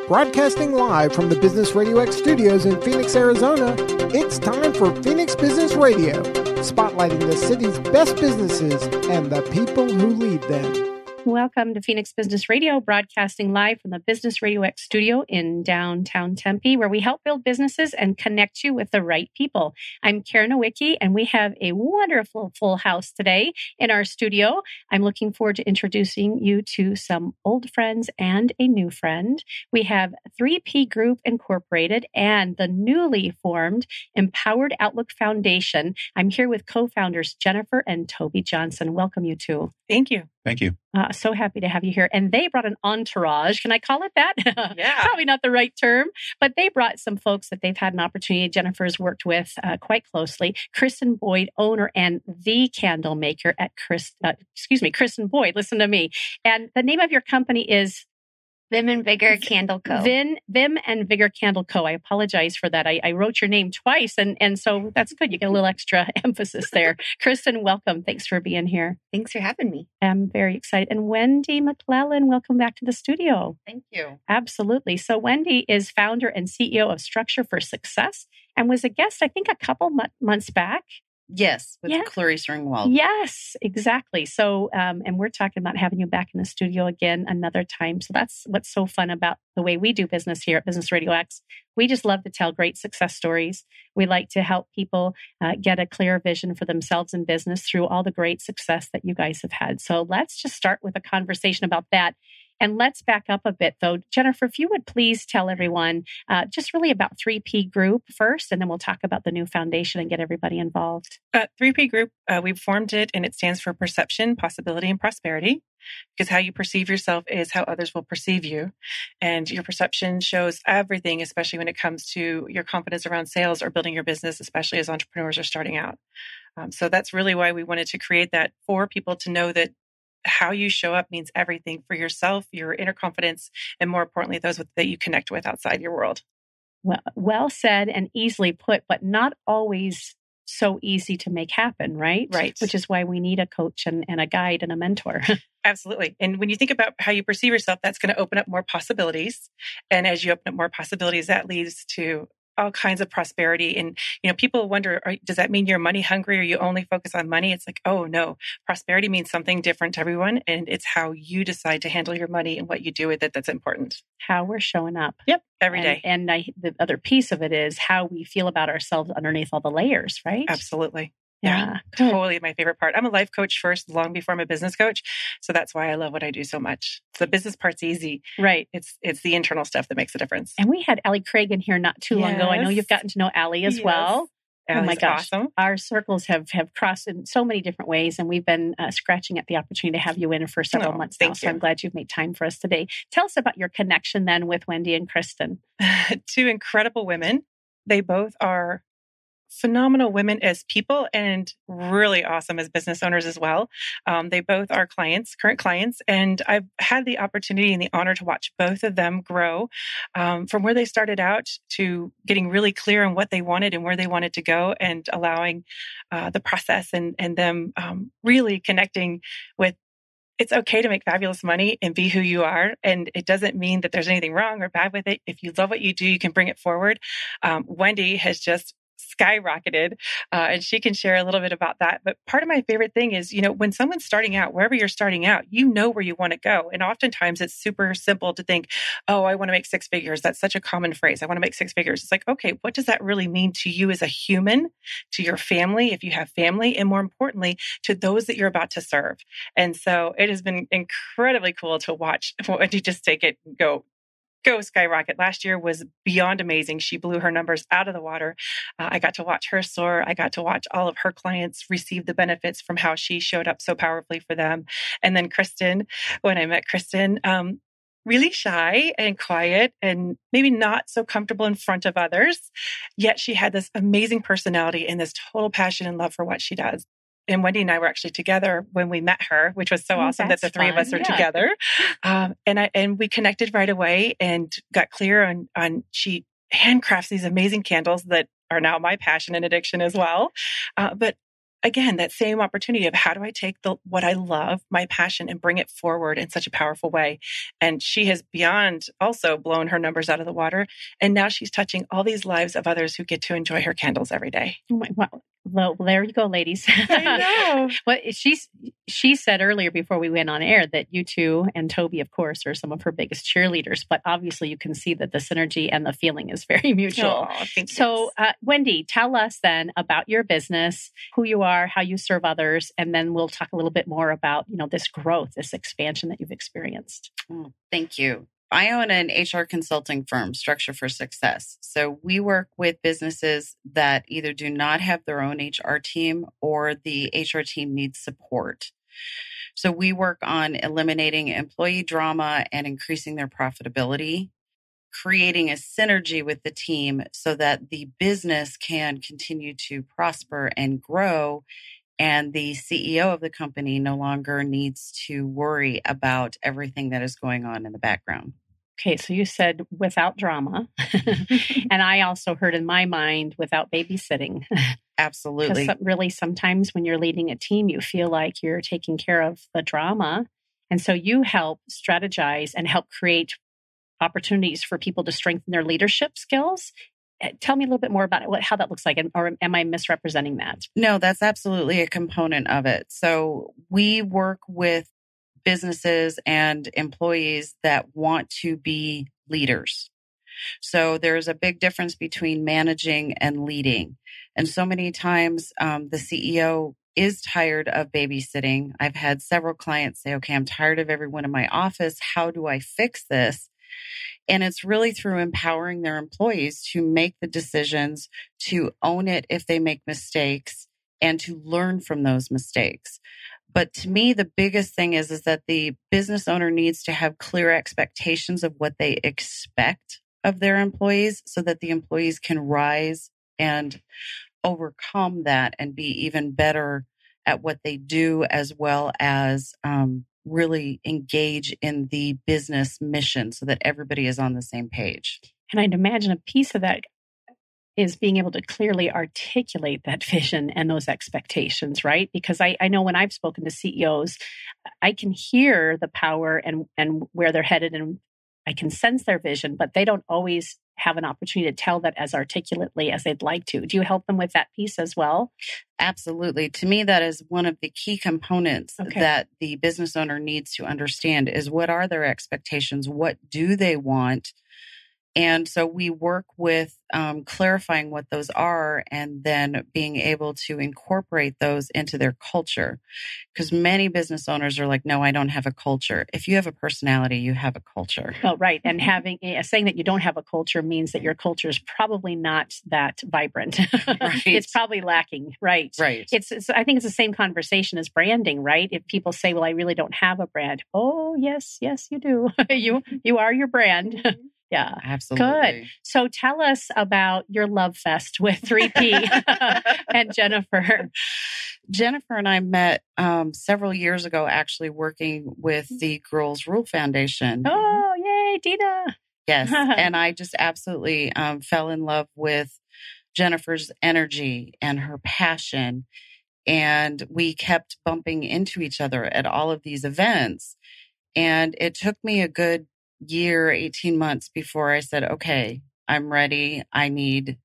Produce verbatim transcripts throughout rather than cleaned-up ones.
Broadcasting live from the Business Radio X studios in Phoenix, Arizona, it's time for Phoenix Business Radio, spotlighting the city's best businesses and the people who lead them. Welcome to Phoenix Business Radio, broadcasting live from the Business Radio X studio in downtown Tempe, where we help build businesses and connect you with the right people. I'm Karen Nowicki, and we have a wonderful full house today in our studio. I'm looking forward to introducing you to some old friends and a new friend. We have three P Group Incorporated and the newly formed Empowered Outlook Foundation. I'm here with co-founders Jennifer and Toby Johnson. Welcome, you two. Thank you. Thank you. Uh, so happy to have you here. And they brought an entourage. Can I call it that? Yeah. Probably not the right term, but they brought some folks that they've had an opportunity. Jennifer's worked with uh, quite closely. Kristen Boyd, owner and the candle maker at Chris, uh, excuse me, Kristen Boyd, listen to me. And the name of your company is Vim and Vigor Candle Co. Vim, Vim and Vigor Candle Co. I apologize for that. I, I wrote your name twice, and, and so that's good. You get a little extra emphasis there. Kristen, welcome. Thanks for being here. Thanks for having me. I'm very excited. And Wendy McClellan, welcome back to the studio. Thank you. Absolutely. So Wendy is founder and C E O of Structure for Success and was a guest, I think, a couple mo- months back. Yes, with Yeah. Clarice Ringwald. Yes, exactly. So, um, and we're talking about having you back in the studio again another time. So that's what's so fun about the way we do business here at Business Radio X. We just love to tell great success stories. We like to help people uh, get a clear vision for themselves in business through all the great success that you guys have had. So let's just start with a conversation about that. And let's back up a bit, though. Jennifer, if you would please tell everyone uh, just really about three P Group first, and then we'll talk about the new foundation and get everybody involved. Uh, three P Group, uh, we've formed it, and it stands for Perception, Possibility, and Prosperity, because how you perceive yourself is how others will perceive you. And your perception shows everything, especially when it comes to your confidence around sales or building your business, especially as entrepreneurs are starting out. Um, so that's really why we wanted to create that for people to know that how you show up means everything for yourself, your inner confidence, and more importantly, those with, that you connect with outside your world. Well, well said and easily put, but not always so easy to make happen, right? Right. Which is why we need a coach and, and a guide and a mentor. Absolutely. And when you think about how you perceive yourself, that's going to open up more possibilities. And as you open up more possibilities, that leads to all kinds of prosperity. And, you know, people wonder, are, does that mean you're money hungry or you only focus on money? It's like, oh no, prosperity means something different to everyone. And it's how you decide to handle your money and what you do with it that's important. How we're showing up. Yep. Every and, day. And I, the other piece of it is how we feel about ourselves underneath all the layers, right? Absolutely. Yeah. Yeah, totally my favorite part. I'm a life coach first, long before I'm a business coach. So that's why I love what I do so much. The business part's easy. Right. It's it's the internal stuff that makes a difference. And we had Allie Craig in here not too long ago. I know Yes. you've gotten to know Allie as Yes. well. Oh my Allie's gosh. awesome. Our circles have, have crossed in so many different ways, and we've been uh, scratching at the opportunity to have you in for several Oh, months now. thank So you. I'm glad you've made time for us today. Tell us about your connection then with Wendy and Kristen. Two incredible women. They both are phenomenal women as people and really awesome as business owners as well. Um, they both are clients, current clients, and I've had the opportunity and the honor to watch both of them grow um, from where they started out to getting really clear on what they wanted and where they wanted to go, and allowing uh, the process and and them um, really connecting with. It's okay to make fabulous money and be who you are. And it doesn't mean that there's anything wrong or bad with it. If you love what you do, you can bring it forward. Um, Wendy has just skyrocketed, uh, and she can share a little bit about that. But part of my favorite thing is, you know, when someone's starting out, wherever you're starting out, you know where you want to go. And oftentimes it's super simple to think, oh, I want to make six figures. That's such a common phrase. I want to make six figures. It's like, okay, what does that really mean to you as a human, to your family, if you have family, and more importantly, to those that you're about to serve? And so it has been incredibly cool to watch Wendy just take it and go go skyrocket. Last year was beyond amazing. She blew her numbers out of the water. Uh, I got to watch her soar. I got to watch all of her clients receive the benefits from how she showed up so powerfully for them. And then Kristen, when I met Kristen, um, really shy and quiet and maybe not so comfortable in front of others, yet she had this amazing personality and this total passion and love for what she does. And Wendy and I were actually together when we met her, which was so Oh, awesome that the that's three of fun. us are Yeah. together. Um, and I and we connected right away and got clear on on she handcrafts these amazing candles that are now my passion and addiction as well. Uh, but again, that same opportunity of how do I take the what I love, my passion, and bring it forward in such a powerful way. And she has beyond also blown her numbers out of the water. And now she's touching all these lives of others who get to enjoy her candles every day. Oh my, wow. Well, there you go, ladies. I know. Well, she's, she said earlier before we went on air that you two and Toby, of course, are some of her biggest cheerleaders, but obviously you can see that the synergy and the feeling is very mutual. Oh, thank you. So, uh, Wendy, tell us then about your business, who you are, how you serve others, and then we'll talk a little bit more about, you know, this growth, this expansion that you've experienced. Oh, thank you. I own an H R consulting firm, Structure for Success. So we work with businesses that either do not have their own H R team or the H R team needs support. So we work on eliminating employee drama and increasing their profitability, creating a synergy with the team so that the business can continue to prosper and grow. And the C E O of the company no longer needs to worry about everything that is going on in the background. Okay, so you said without drama. And I also heard in my mind without babysitting. Absolutely. Because really sometimes when you're leading a team, you feel like you're taking care of the drama. And so you help strategize and help create opportunities for people to strengthen their leadership skills. Tell me a little bit more about it, what, how that looks like, and, or am I misrepresenting that? No, that's absolutely a component of it. So we work with businesses and employees that want to be leaders. So there's a big difference between managing and leading. And so many times um, the C E O is tired of babysitting. I've had several clients say, okay, I'm tired of everyone in my office. How do I fix this? And it's really through empowering their employees to make the decisions, to own it if they make mistakes, and to learn from those mistakes. But to me, the biggest thing is, is that the business owner needs to have clear expectations of what they expect of their employees so that the employees can rise and overcome that and be even better at what they do, as well as um, really engage in the business mission so that everybody is on the same page. And I'd imagine a piece of that is being able to clearly articulate that vision and those expectations, right? Because I, I know when I've spoken to C E Os, I can hear the power and, and where they're headed, and I can sense their vision, but they don't always have an opportunity to tell that as articulately as they'd like to. Do you help them with that piece as well? Absolutely. To me, that is one of the key components okay. that the business owner needs to understand is what are their expectations? What do they want? And so we work with um, clarifying what those are and then being able to incorporate those into their culture. Because many business owners are like, no, I don't have a culture. If you have a personality, you have a culture. Oh, right. And having uh, saying that you don't have a culture means that your culture is probably not that vibrant. Right. It's probably lacking. Right. Right. It's, it's, I think it's the same conversation as branding, right? If people say, well, I really don't have a brand. Oh, yes, yes, you do. you, you are your brand. Yeah. Absolutely. Good. So tell us about your love fest with three P and Jennifer. Jennifer and I met um, several years ago, actually working with the Girls Rule Foundation. Oh, yay, Dina. Yes. And I just absolutely um, fell in love with Jennifer's energy and her passion. And we kept bumping into each other at all of these events. And it took me a good year, eighteen months before I said, okay, I'm ready. I need,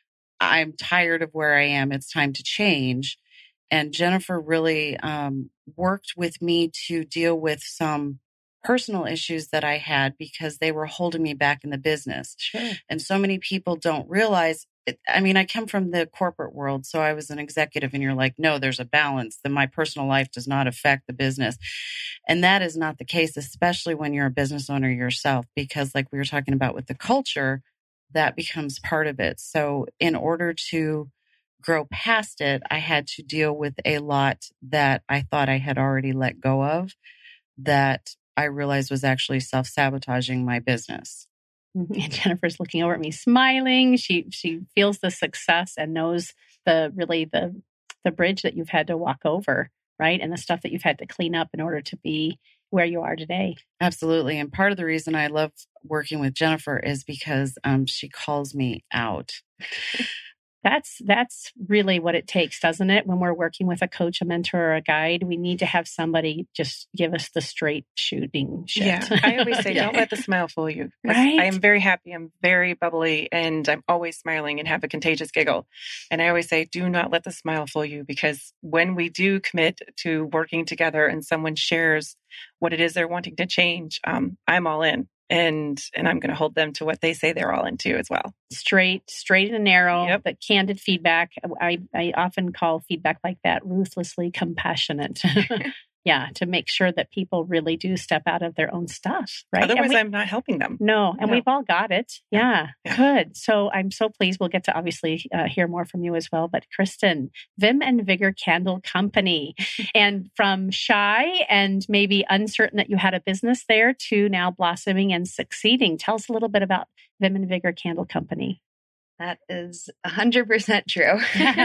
I'm tired of where I am. It's time to change. And Jennifer really um, worked with me to deal with some personal issues that I had because they were holding me back in the business. Sure. And so many people don't realize it. I mean, I come from the corporate world, so I was an executive and you're like, no, there's a balance. Then my personal life does not affect the business. And that is not the case, especially when you're a business owner yourself, because like we were talking about with the culture, that becomes part of it. So in order to grow past it, I had to deal with a lot that I thought I had already let go of that I realized was actually self-sabotaging my business. And Jennifer's looking over at me, smiling. She she feels the success and knows the really the the bridge that you've had to walk over, right? And the stuff that you've had to clean up in order to be where you are today. Absolutely. And part of the reason I love working with Jennifer is because um, she calls me out. That's that's really what it takes, doesn't it? When we're working with a coach, a mentor, or a guide, we need to have somebody just give us the straight shooting shit. Yeah, I always say, Yeah. don't let the smile fool you. 'Cause Right. I am very happy. I'm very bubbly, and I'm always smiling and have a contagious giggle. And I always say, do not let the smile fool you, because when we do commit to working together and someone shares what it is they're wanting to change, um, I'm all in. And and I'm going to hold them to what they say they're all into as well. Straight, straight and narrow, Yep. but candid feedback. I, I often call feedback like that ruthlessly compassionate. Yeah, to make sure that people really do step out of their own stuff, right? And Otherwise, we- I'm not helping them. No, and No. we've all got it. Yeah, Yeah. good. So I'm so pleased. We'll get to obviously uh, hear more from you as well. But Kristen, Vim and Vigor Candle Company, and from shy and maybe uncertain that you had a business there to now blossoming and succeeding. Tell us a little bit about Vim and Vigor Candle Company. That is one hundred percent true.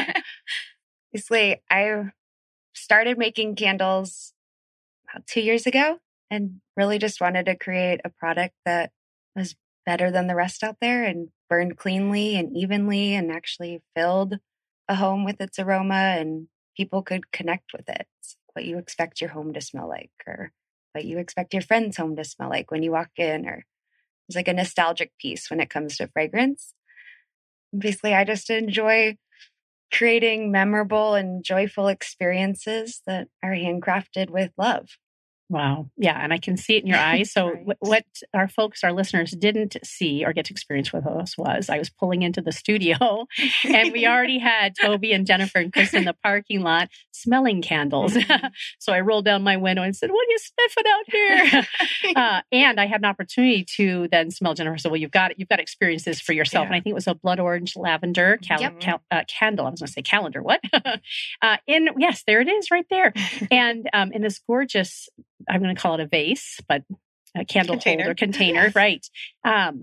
Basically, I started making candles about two years ago and really just wanted to create a product that was better than the rest out there and burned cleanly and evenly and actually filled a home with its aroma, and people could connect with it. It's what you expect your home to smell like, or what you expect your friend's home to smell like when you walk in, or it's like a nostalgic piece when it comes to fragrance. Basically, I just enjoy creating memorable and joyful experiences that are handcrafted with love. Wow. Yeah. And I can see it in your eyes. So Right. wh- what our folks, our listeners didn't see or get to experience with us was I was pulling into the studio and we already had Toby and Jennifer and Chris in the parking lot smelling candles. So I rolled down my window and said, what are you sniffing out here? uh, and I had an opportunity to then smell Jennifer. So, well, you've got you've got to experience this for yourself. Yeah. And I think it was a blood orange lavender cal- Yep. cal- uh, candle. I was going to say calendar. What? uh, in yes, there it is right there. And um, in this gorgeous, I'm going to call it a vase, but a candle Container. holder container, right? Um,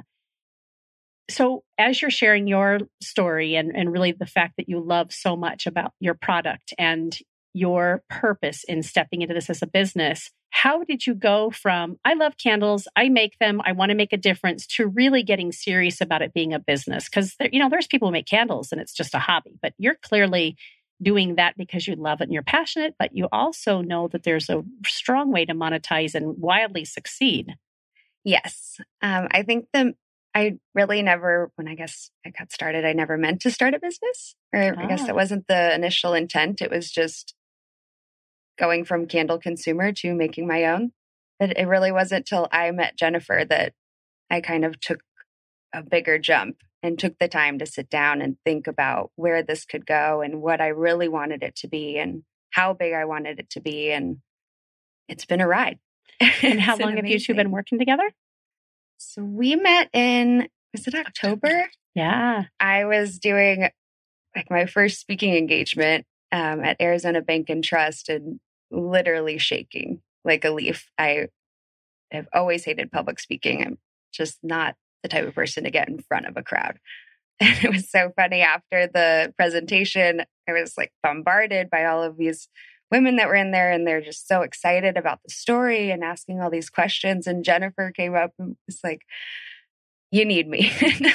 so as you're sharing your story and, and really the fact that you love so much about your product and your purpose in stepping into this as a business, how did you go from, I love candles, I make them, I want to make a difference, to really getting serious about it being a business? Because, you know, there's people who make candles and it's just a hobby, but you're clearly doing that because you love it and you're passionate, but you also know that there's a strong way to monetize and wildly succeed. Yes. Um, I think the I really never, when I guess I got started, I never meant to start a business, or I guess Ah. that wasn't the initial intent. It was just going from candle consumer to making my own. But it really wasn't till I met Jennifer that I kind of took a bigger jump and took the time to sit down and think about where this could go and what I really wanted it to be and how big I wanted it to be. And it's been a ride. And how It's been long have you two been amazing. working together? So we met in, was it October? Yeah. I was doing like my first speaking engagement um, at Arizona Bank and Trust and literally shaking like a leaf. I have always hated public speaking. I'm just not the type of person to get in front of a crowd. And it was so funny after the presentation, I was like bombarded by all of these women that were in there, and they're just so excited about the story and asking all these questions. And Jennifer came up and was like, you need me.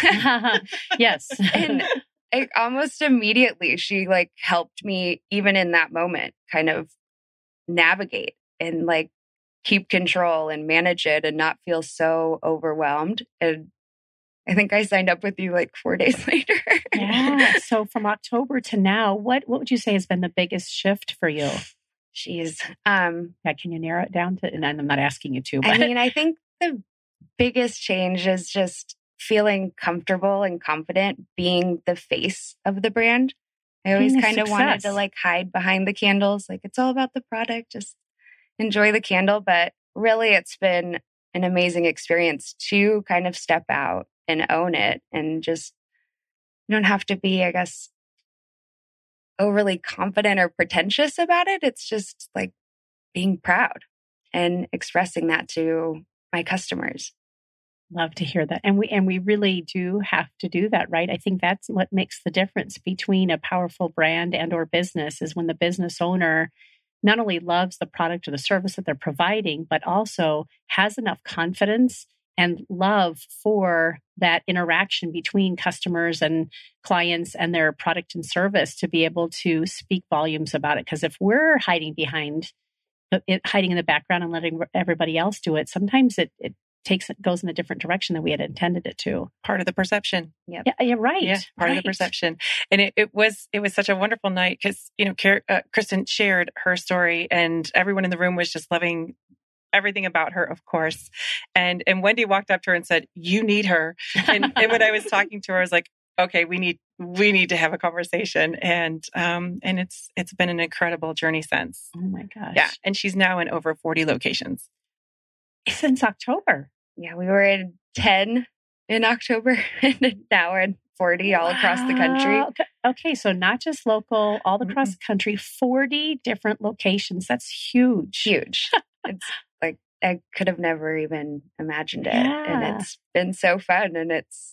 Yes. And like, almost immediately, she like helped me even in that moment kind of navigate and like keep control and manage it and not feel so overwhelmed. And I think I signed up with you like four days later. Yeah. So from October to now, what what would you say has been the biggest shift for you? Jeez. Um, Yeah, can you narrow it down to? And I'm not asking you to, but I mean, I think the biggest change is just feeling comfortable and confident being the face of the brand. I always Being a kind of wanted to success. like hide behind the candles. Like it's all about the product. Just enjoy the candle. But really, it's been an amazing experience to kind of step out and own it, and just, you don't have to be, I guess, overly confident or pretentious about it. It's just like being proud and expressing that to my customers. love to hear that. And we and we really do have to do that, right? I think that's what makes the difference between a powerful brand and or business, is when the business owner not only loves the product or the service that they're providing, but also has enough confidence and love for that interaction between customers and clients and their product and service to be able to speak volumes about it. Because if we're hiding behind it, hiding in the background and letting everybody else do it, sometimes it, it takes it goes in a different direction than we had intended it to. Part of the perception. Yep. Yeah, you're right. Yeah, part right. of the perception. And it, it was it was such a wonderful night because, you know, Car- uh, Kristen shared her story and everyone in the room was just loving everything about her, of course. And and Wendy walked up to her and said, "You need her." And, and when I was talking to her, I was like, "Okay, we need we need to have a conversation." And um and it's it's been an incredible journey since. Oh my gosh. Yeah, and she's now in over forty locations since October. Yeah, we were in ten in October, and now we're in forty all wow. across the country. Okay, so not just local, all across mm-hmm. the country, forty different locations. That's huge. Huge. It's like I could have never even imagined it. Yeah. And it's been so fun. And it's,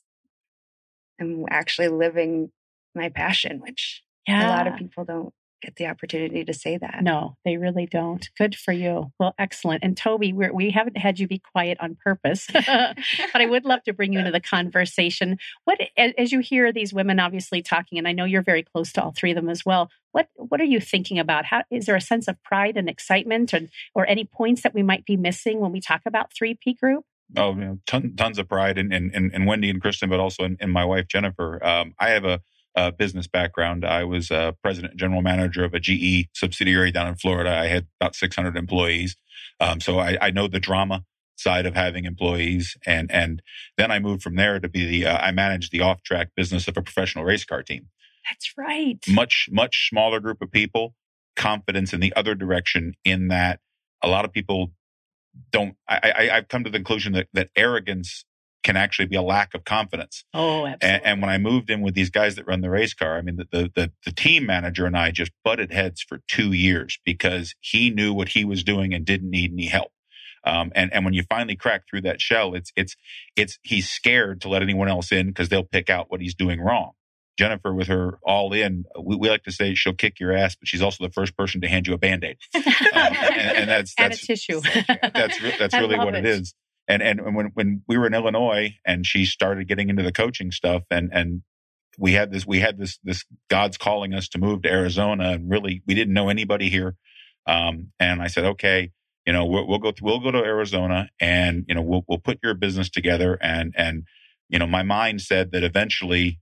I'm actually living my passion, which yeah. a lot of people don't get the opportunity to say that. No, they really don't. Good for you. Well, excellent. And Toby, we're, we haven't had you be quiet on purpose, but I would love to bring you into the conversation. What, as you hear these women obviously talking, and I know you're very close to all three of them as well, what what are you thinking about? How is there a sense of pride and excitement, or, or any points that we might be missing when we talk about three P Group? Oh, you know, ton, tons of pride in, in, in Wendy and Kristen, but also in, in my wife, Jennifer. Um, I have a Uh, business background. I was uh, president and general manager of a G E subsidiary down in Florida. I had about six hundred employees. Um, so I, I know the drama side of having employees. And and then I moved from there to be the, uh, I managed the off-track business of a professional race car team. That's right. Much, much smaller group of people, confidence in the other direction in that a lot of people don't, I, I, I've come to the conclusion that, that arrogance can actually be a lack of confidence. Oh, absolutely. And, and when I moved in with these guys that run the race car, I mean, the, the, the, the team manager and I just butted heads for two years because he knew what he was doing and didn't need any help. Um, and, and when you finally crack through that shell, it's, it's, it's, he's scared to let anyone else in because they'll pick out what he's doing wrong. Jennifer, with her all in, we, we like to say she'll kick your ass, but she's also the first person to hand you a Band-Aid. Um, and, and that's, and that's, a tissue. that's, that's really what it. it is. And and when when we were in Illinois and she started getting into the coaching stuff and and we had this we had this this God's calling us to move to Arizona, and really we didn't know anybody here. Um, and I said, okay, you know, we'll, we'll go to, we'll go to Arizona, and you know we'll we'll put your business together. And and you know my mind said that eventually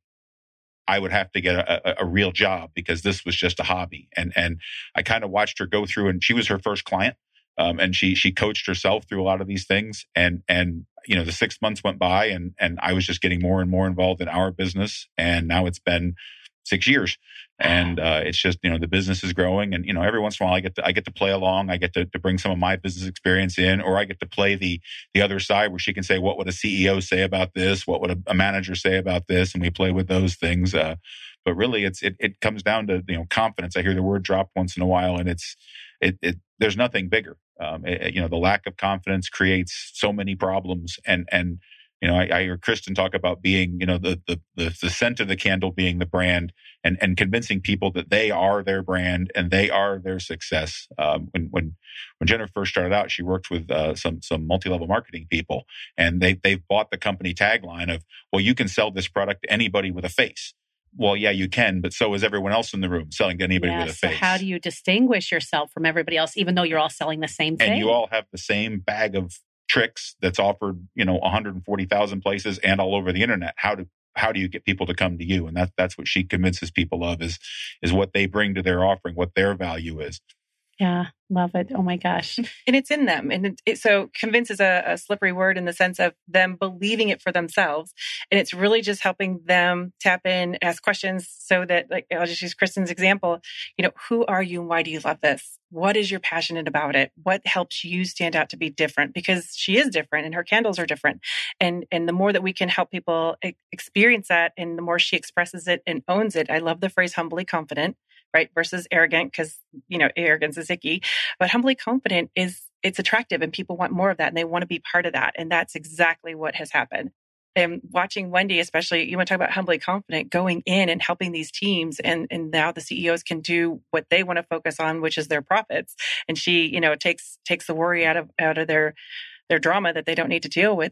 I would have to get a, a, a real job because this was just a hobby. And and I kind of watched her go through, and she was her first client. Um, and she she coached herself through a lot of these things, and and you know the six months went by, and and I was just getting more and more involved in our business, and now it's been six years, and uh, it's just you know the business is growing, and you know every once in a while I get to I get to play along, I get to, to bring some of my business experience in, or I get to play the the other side where she can say what would a C E O say about this, what would a, a manager say about this, and we play with those things. Uh, but really, it's it it comes down to you know confidence. I hear the word drop once in a while, and it's it it there's nothing bigger. Um, it, you know, the lack of confidence creates so many problems. And, and, you know, I, I hear Kristen talk about being, you know, the, the, the, the scent of the candle being the brand, and, and convincing people that they are their brand and they are their success. Um, when, when, when Jennifer first started out, she worked with, uh, some, some multi-level marketing people, and they, they've bought the company tagline of, well, you can sell this product to anybody with a face. Well, yeah, you can, but so is everyone else in the room selling to anybody yes, with a face. So how do you distinguish yourself from everybody else, even though you're all selling the same thing? And you all have the same bag of tricks that's offered, you know, one hundred forty thousand places and all over the internet. How do how do you get people to come to you? And that that's what she convinces people of is is what they bring to their offering, what their value is. Yeah, love it. Oh my gosh. And it's in them. And it, it, so convince is a, a slippery word in the sense of them believing it for themselves. And it's really just helping them tap in, ask questions so that, like, I'll just use Kristen's example. You know, who are you and why do you love this? What is your passionate about it? What helps you stand out to be different? Because she is different and her candles are different. And, and the more that we can help people experience that, and the more she expresses it and owns it. I love the phrase humbly confident. Right? Versus arrogant, because, you know, arrogance is icky, but humbly confident is, it's attractive and people want more of that and they want to be part of that. And that's exactly what has happened. And watching Wendy, especially, you want to talk about humbly confident, going in and helping these teams. And, and now the C E Os can do what they want to focus on, which is their profits. And she, you know, takes, takes the worry out of, out of their, their drama that they don't need to deal with. It,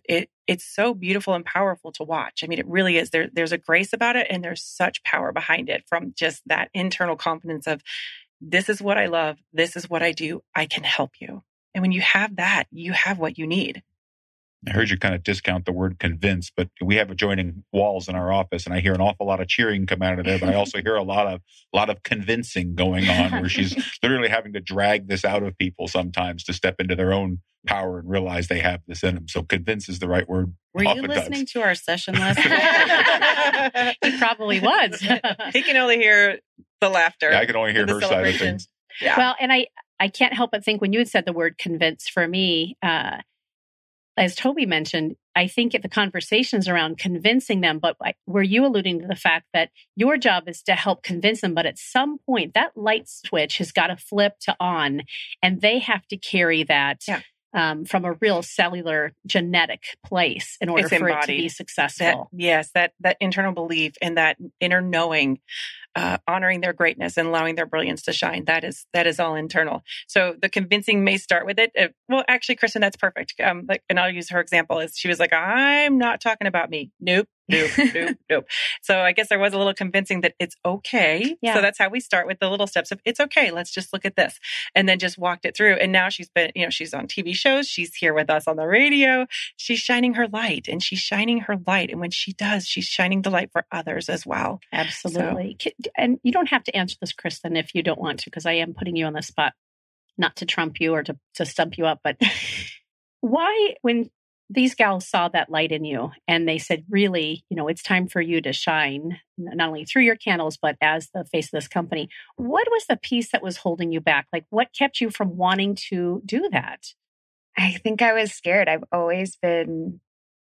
it's so beautiful and powerful to watch. I mean, it really is. There, there's a grace about it, and there's such power behind it from just that internal confidence of, this is what I love. This is what I do. I can help you. And when you have that, you have what you need. I heard you kind of discount the word convince, but we have adjoining walls in our office, and I hear an awful lot of cheering come out of there. But I also hear a lot of lot of convincing going on, where she's literally having to drag this out of people sometimes to step into their own power and realize they have this in them. So convince is the right word. Were you listening to our session last night? He probably was. He can only hear the laughter. Yeah, I can only hear her side of things. Yeah. Well, and I I can't help but think when you had said the word convince, for me, uh, as Toby mentioned, I think the conversations around convincing them, but were you alluding to the fact that your job is to help convince them, but at some point that light switch has got to flip to on, and they have to carry that yeah. um, from a real cellular genetic place in order it's for embodied. it to be successful. That, yes, that that internal belief and that inner knowing, uh, honoring their greatness and allowing their brilliance to shine. That is that is all internal. So the convincing may start with it. Uh, well, actually, Kristen, that's perfect. Um, like, and I'll use her example. As she was like, "I'm not talking about me. Nope, nope, nope, nope." So I guess there was a little convincing that it's okay. Yeah. So that's how we start with the little steps of it's okay. Let's just look at this, and then just walked it through. And now she's been, you know, she's on T V shows. She's here with us on the radio. She's shining her light, and she's shining her light. And when she does, she's shining the light for others as well. Absolutely. So, and you don't have to answer this, Kristen, if you don't want to, because I am putting you on the spot, not to trump you or to, to stump you up. But why, when these gals saw that light in you and they said, really, you know, it's time for you to shine, not only through your candles, but as the face of this company, what was the piece that was holding you back? Like, what kept you from wanting to do that? I think I was scared. I've always been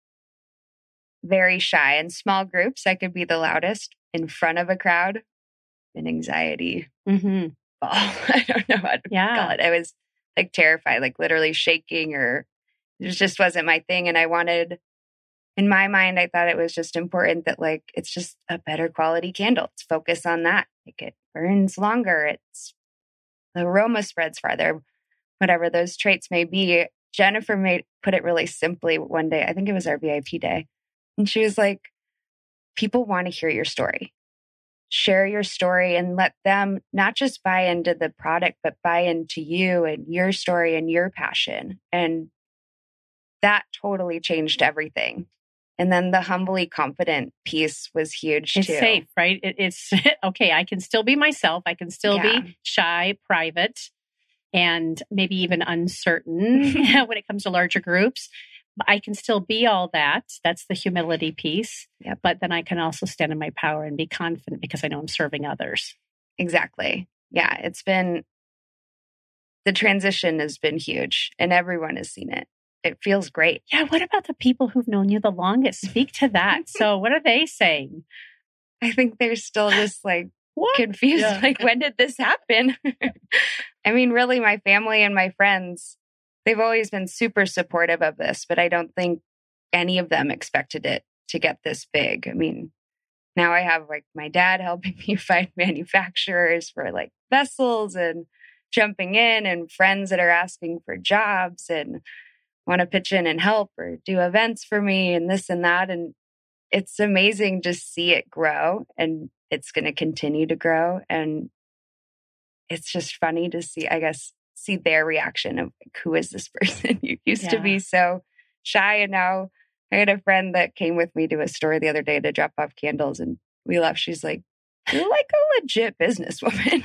very shy. In small groups, I could be the loudest. In front of a crowd, an anxiety mm-hmm. ball. I don't know how to yeah. call it. I was like terrified, like literally shaking, or it just wasn't my thing. And I wanted, in my mind, I thought it was just important that like, it's just a better quality candle. Let's focus on that. Like it burns longer. It's the aroma spreads farther, whatever those traits may be. Jennifer made put it really simply one day. I think it was our V I P day. And she was like, people want to hear your story. Share your story and let them not just buy into the product, but buy into you and your story and your passion. And that totally changed everything. And then the humbly confident piece was huge it's too. It's safe, right? It, it's okay. I can still be myself. I can still yeah. be shy, private, and maybe even uncertain when it comes to larger groups. I can still be all that. That's the humility piece. Yep. But then I can also stand in my power and be confident because I know I'm serving others. Exactly. Yeah. It's been, the transition has been huge and everyone has seen it. It feels great. Yeah. What about the people who've known you the longest? Speak to that. So what are they saying? I think they're still just like what? confused. Yeah. Like, when did this happen? I mean, really, my family and my friends, they've always been super supportive of this, but I don't think any of them expected it to get this big. I mean, now I have like my dad helping me find manufacturers for like vessels and jumping in, and friends that are asking for jobs and want to pitch in and help or do events for me and this and that. And it's amazing to see it grow, and it's going to continue to grow. And it's just funny to see, I guess, see their reaction of like, who is this person? You used yeah. to be so shy, and now I had a friend that came with me to a store the other day to drop off candles, and we left. She's like, "You're like a legit businesswoman."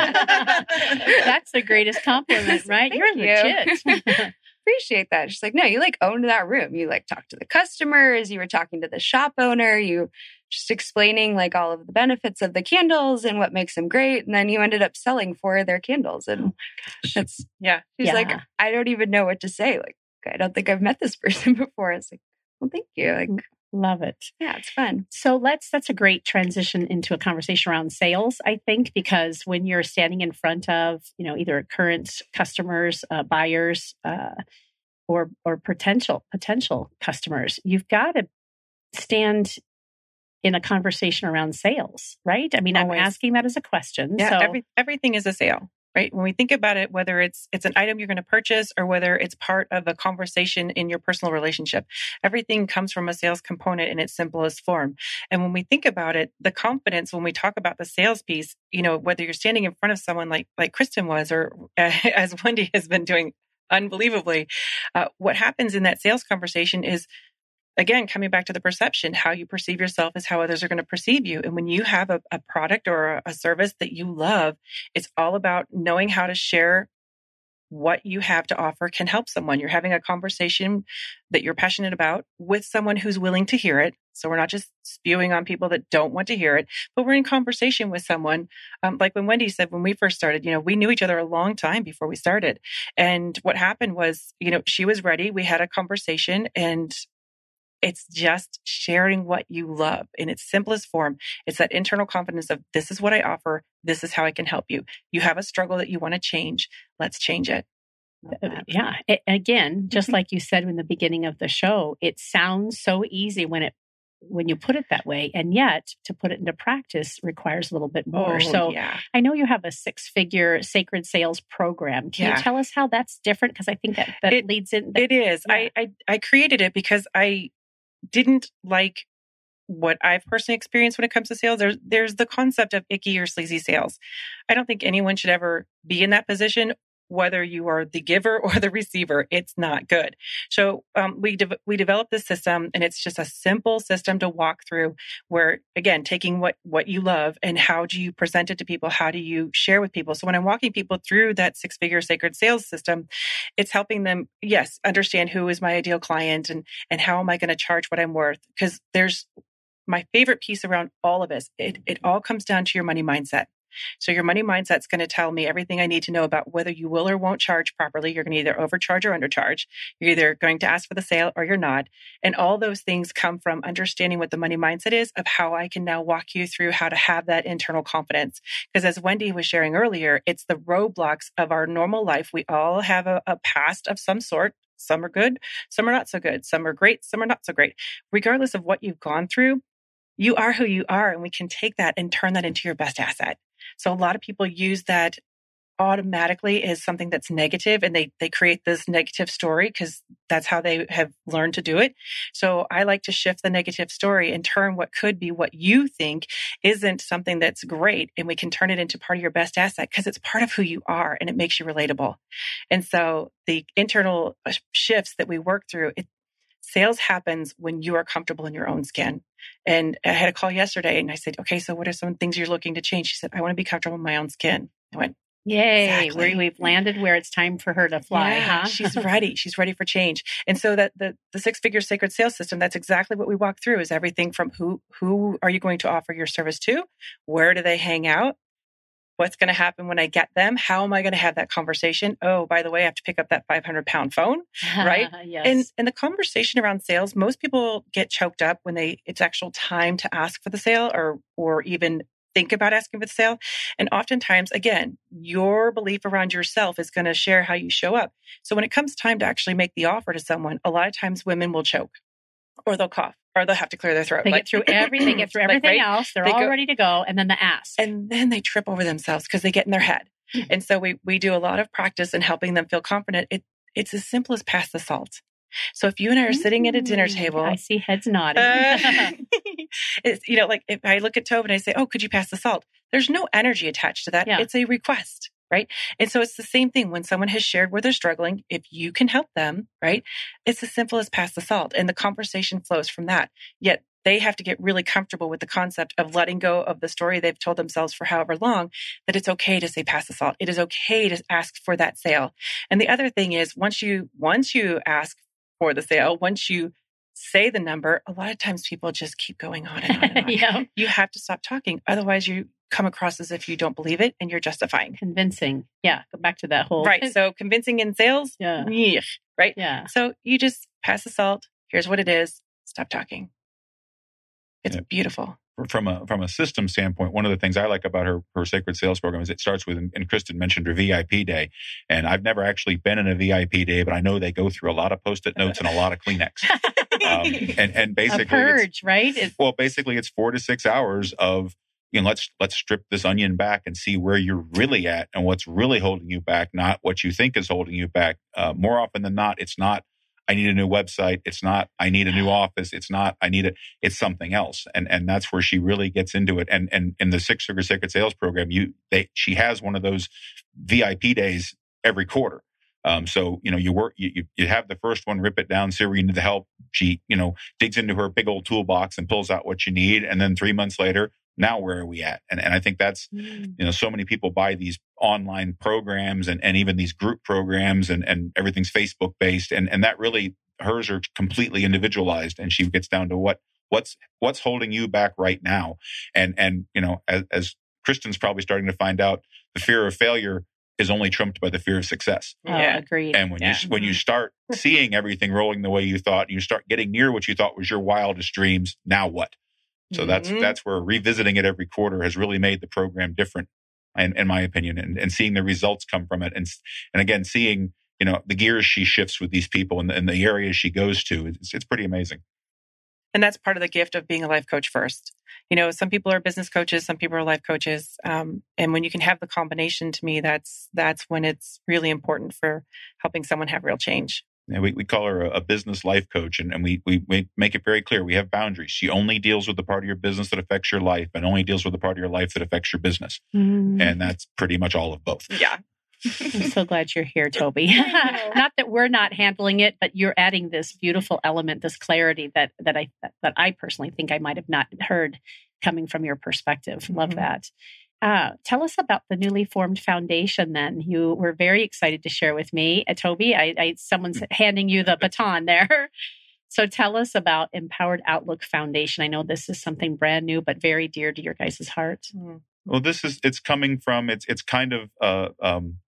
That's the greatest compliment, right? Thank You're you. legit. Appreciate that. She's like, "No, you like owned that room. You like talked to the customers. You were talking to the shop owner. You just explaining like all of the benefits of the candles and what makes them great. And then you ended up selling four of their candles." And oh that's, yeah. She's yeah. like, "I don't even know what to say. Like, I don't think I've met this person before." It's like, well, thank you. Like, love it. Yeah, it's fun. So let's, that's a great transition into a conversation around sales, I think, because when you're standing in front of, you know, either current customers, uh, buyers, uh, or, or potential, potential customers, you've got to stand in a conversation around sales, right? I mean, Always. I'm asking that as a question. Yeah, so every, everything is a sale. right? When we think about it, whether it's it's an item you're going to purchase or whether it's part of a conversation in your personal relationship, everything comes from a sales component in its simplest form. And when we think about it, the confidence, when we talk about the sales piece, you know, whether you're standing in front of someone like like Kristen was, or uh, as Wendy has been doing unbelievably, uh, what happens in that sales conversation is, again, coming back to the perception, how you perceive yourself is how others are going to perceive you. And when you have a, a product or a, a service that you love, it's all about knowing how to share what you have to offer can help someone. You're having a conversation that you're passionate about with someone who's willing to hear it. So we're not just spewing on people that don't want to hear it, but we're in conversation with someone. Um, like when Wendy said, when we first started, you know, we knew each other a long time before we started. And what happened was, you know, she was ready. We had a conversation, and it's just sharing what you love in its simplest form. It's that internal confidence of, this is what I offer. This is how I can help you. You have a struggle that you want to change. Let's change it. Yeah. It, again, just like you said in the beginning of the show, it sounds so easy when it when you put it that way. And yet to put it into practice requires a little bit more. Oh, so yeah. I know you have a six-figure sacred sales program. Can Yeah. you tell us how that's different? Because I think that, that It- leads in. That, It is. Yeah. I, I I created it because I didn't like what I've personally experienced when it comes to sales. There's there's the concept of icky or sleazy sales. I don't think anyone should ever be in that position, whether you are the giver or the receiver. It's not good. So um, we de- we developed this system, and it's just a simple system to walk through. Where, again, taking what what you love and how do you present it to people? How do you share with people? So when I'm walking people through that six figure sacred sales system, it's helping them, yes, understand who is my ideal client and and how am I going to charge what I'm worth? Because there's my favorite piece around all of this. It it all comes down to your money mindset. So your money mindset is going to tell me everything I need to know about whether you will or won't charge properly. You're going to either overcharge or undercharge. You're either going to ask for the sale or you're not. And all those things come from understanding what the money mindset is, of how I can now walk you through how to have that internal confidence. Because as Wendy was sharing earlier, it's the roadblocks of our normal life. We all have a, a past of some sort. Some are good, some are not so good. Some are great, some are not so great. Regardless of what you've gone through, you are who you are, and we can take that and turn that into your best asset. So a lot of people use that automatically as something that's negative, and they they create this negative story because that's how they have learned to do it. So I like to shift the negative story and turn what could be what you think isn't something that's great, and we can turn it into part of your best asset because it's part of who you are and it makes you relatable. And so the internal shifts that we work through, it, sales happens when you are comfortable in your own skin. And I had a call yesterday and I said, okay, so what are some things you're looking to change? She said, I want to be comfortable in my own skin. I went, Yay. Exactly. Where we've landed where it's time for her to fly, yeah, huh? she's ready. She's ready for change. And so that the, the six figure sacred sales system, that's exactly what we walk through, is everything from who, who are you going to offer your service to? Where do they hang out? What's going to happen when I get them? How am I going to have that conversation? Oh, by the way, I have to pick up that five hundred pound phone, right? Yes. And and the conversation around sales, most people get choked up when they it's actual time to ask for the sale or or even think about asking for the sale. And oftentimes, again, your belief around yourself is going to share how you show up. So when it comes time to actually make the offer to someone, a lot of times women will choke, or they'll cough, or they'll have to clear their throat. They like, get through everything, they get through like, everything right? else. They're They all go- ready to go. And then the ask. And then they trip over themselves because they get in their head. Mm-hmm. And so we we do a lot of practice in helping them feel confident. It it's as simple as pass the salt. So if you and I are sitting at a dinner table, I see heads nodding. uh, it's, you know, like if I look at Tove and I say, "Oh, could you pass the salt?" There's no energy attached to that. Yeah. It's a request, right? And so it's the same thing when someone has shared where they're struggling. If you can help them, right? It's as simple as pass the salt, and the conversation flows from that. Yet they have to get really comfortable with the concept of letting go of the story they've told themselves for however long, that it's okay to say pass the salt. It is okay to ask for that sale. And the other thing is, once you once you ask for the sale, once you say the number, a lot of times people just keep going on and on and on. Yeah. You have to stop talking. Otherwise, you come across as if you don't believe it and you're justifying. Convincing. Yeah. Go back to that whole. Right. So convincing in sales, Yeah. yeah, right? Yeah. So you just pass the salt. Here's what it is. Stop talking. It's Yeah. beautiful. From a from a system standpoint, one of the things I like about her her sacred sales program is it starts with, and Kristen mentioned her V I P day, and I've never actually been in a V I P day, but I know they go through a lot of Post-it notes and a lot of Kleenex, um, and and basically a purge, it's, right? It's, well, basically it's four to six hours of, you know, let's let's strip this onion back and see where you're really at and what's really holding you back, not what you think is holding you back. Uh, more often than not, it's not, I need a new website. It's not, I need a new office. It's not, I need it. It's something else. And and that's where she really gets into it. And and in the Six Figure Secret Sales program, you they she has one of those V I P days every quarter. Um, so, you know, you work, you, you have the first one, rip it down, see where you need the help. She, you know, digs into her big old toolbox and pulls out what you need. And then three months later, now where are we at? And and I think that's, you know, so many people buy these online programs and, and even these group programs and, and everything's Facebook based. And, and that really, hers are completely individualized. And she gets down to what, what's, what's holding you back right now. And, and, you know, as, as Kristen's probably starting to find out, the fear of failure is only trumped by the fear of success. Oh, yeah, agreed. And when yeah. you when you start seeing everything rolling the way you thought, you start getting near what you thought was your wildest dreams. Now what? So mm-hmm. that's that's where revisiting it every quarter has really made the program different, in, in my opinion, and, and seeing the results come from it, and and again seeing you know the gears she shifts with these people and the, and the areas she goes to. It's it's pretty amazing. And that's part of the gift of being a life coach first. You know, some people are business coaches, some people are life coaches. Um, and when you can have the combination, to me, that's that's when it's really important for helping someone have real change. Yeah, we, we call her a, a business life coach, and, and we, we we make it very clear. We have boundaries. She only deals with the part of your business that affects your life and only deals with the part of your life that affects your business. Mm. And that's pretty much all of both. Yeah. I'm so glad you're here, Toby. Not that we're not handling it, but you're adding this beautiful element, this clarity that that I that I personally think I might have not heard coming from your perspective. Mm-hmm. Love that. Uh, tell us about the newly formed foundation. Then you were very excited to share with me, uh, Toby. I, I someone's handing you the baton there. So tell us about Empowered Outlook Foundation. I know this is something brand new, but very dear to your guys' heart. Mm. Well, this is it's coming from it's it's kind of. Uh, um,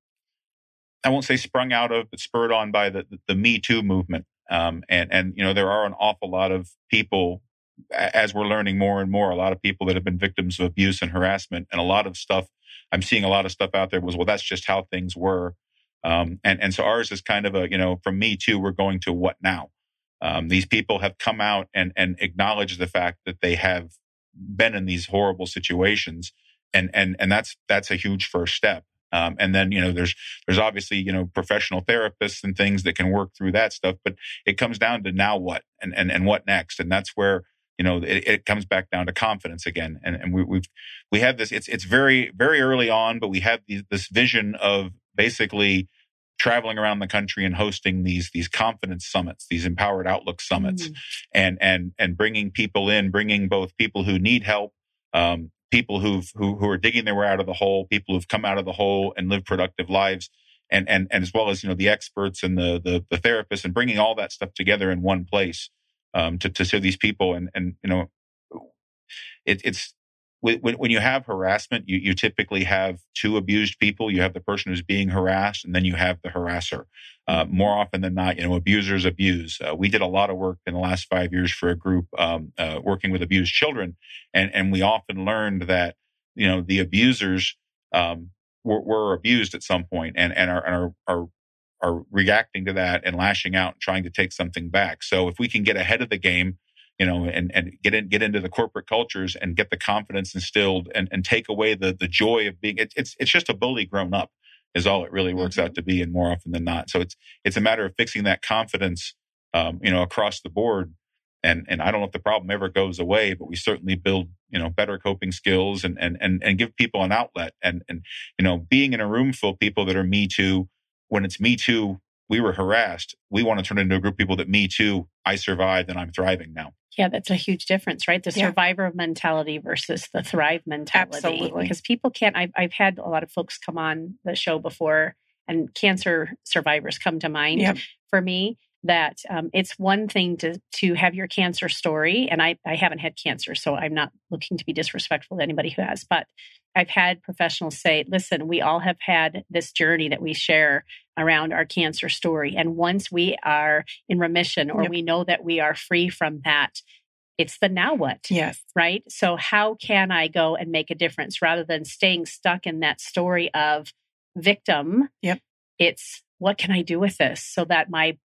I won't say sprung out of, but spurred on by the, the, the Me Too movement. Um, and, and, you know, there are an awful lot of people, as we're learning more and more, a lot of people that have been victims of abuse and harassment. And a lot of stuff, I'm seeing a lot of stuff out there was, well, that's just how things were. Um, and, and so ours is kind of a, you know, from Me Too, we're going to what now? Um, these people have come out and, and acknowledged the fact that they have been in these horrible situations. And, and, and that's, that's a huge first step. Um, and then, you know, there's, there's obviously, you know, professional therapists and things that can work through that stuff, but it comes down to now what and, and, and what next. And that's where, you know, it, it comes back down to confidence again. And, and we, we've, we have this, it's, it's very, very early on, but we have these, this vision of basically traveling around the country and hosting these, these confidence summits, these Empowered Outlook summits, mm. and, and, and bringing people in, bringing both people who need help, um, people who've, who, who are digging their way out of the hole, people who've come out of the hole and live productive lives, and, and, and as well as, you know, the experts and the, the, the therapists, and bringing all that stuff together in one place, um, to, to serve these people. And, and, you know, it, it's, when, when you have harassment, you, you typically have two abused people. You have the person who's being harassed, and then you have the harasser. Uh, more often than not, you know, abusers abuse. Uh, we did a lot of work in the last five years for a group um, uh, working with abused children, and and we often learned that, you know, the abusers um, were, were abused at some point, and and are, are are are reacting to that and lashing out and trying to take something back. So if we can get ahead of the game, you know, and, and get in, get into the corporate cultures and get the confidence instilled, and, and take away the, the joy of being, it, it's, it's just a bully grown up is all it really works mm-hmm. out to be, and more often than not. So it's, it's a matter of fixing that confidence, um, you know, across the board. And, and I don't know if the problem ever goes away, but we certainly build, you know, better coping skills, and, and, and, and give people an outlet, and, and, you know, being in a room full of people that are Me Too, when it's Me Too, we were harassed. We want to turn into a group of people that Me Too, I survived and I'm thriving now. Yeah, that's a huge difference, right? The yeah. survivor mentality versus the thrive mentality. Absolutely. Because people can't, I've, I've had a lot of folks come on the show before, and cancer survivors come to mind yep. for me, that um, it's one thing to to have your cancer story. And I, I haven't had cancer, so I'm not looking to be disrespectful to anybody who has, but I've had professionals say, listen, we all have had this journey that we share around our cancer story. And once we are in remission, or yep. we know that we are free from that, it's the now what, yes, right? So how can I go and make a difference, rather than staying stuck in that story of victim? Yep. It's, what can I do with this so that my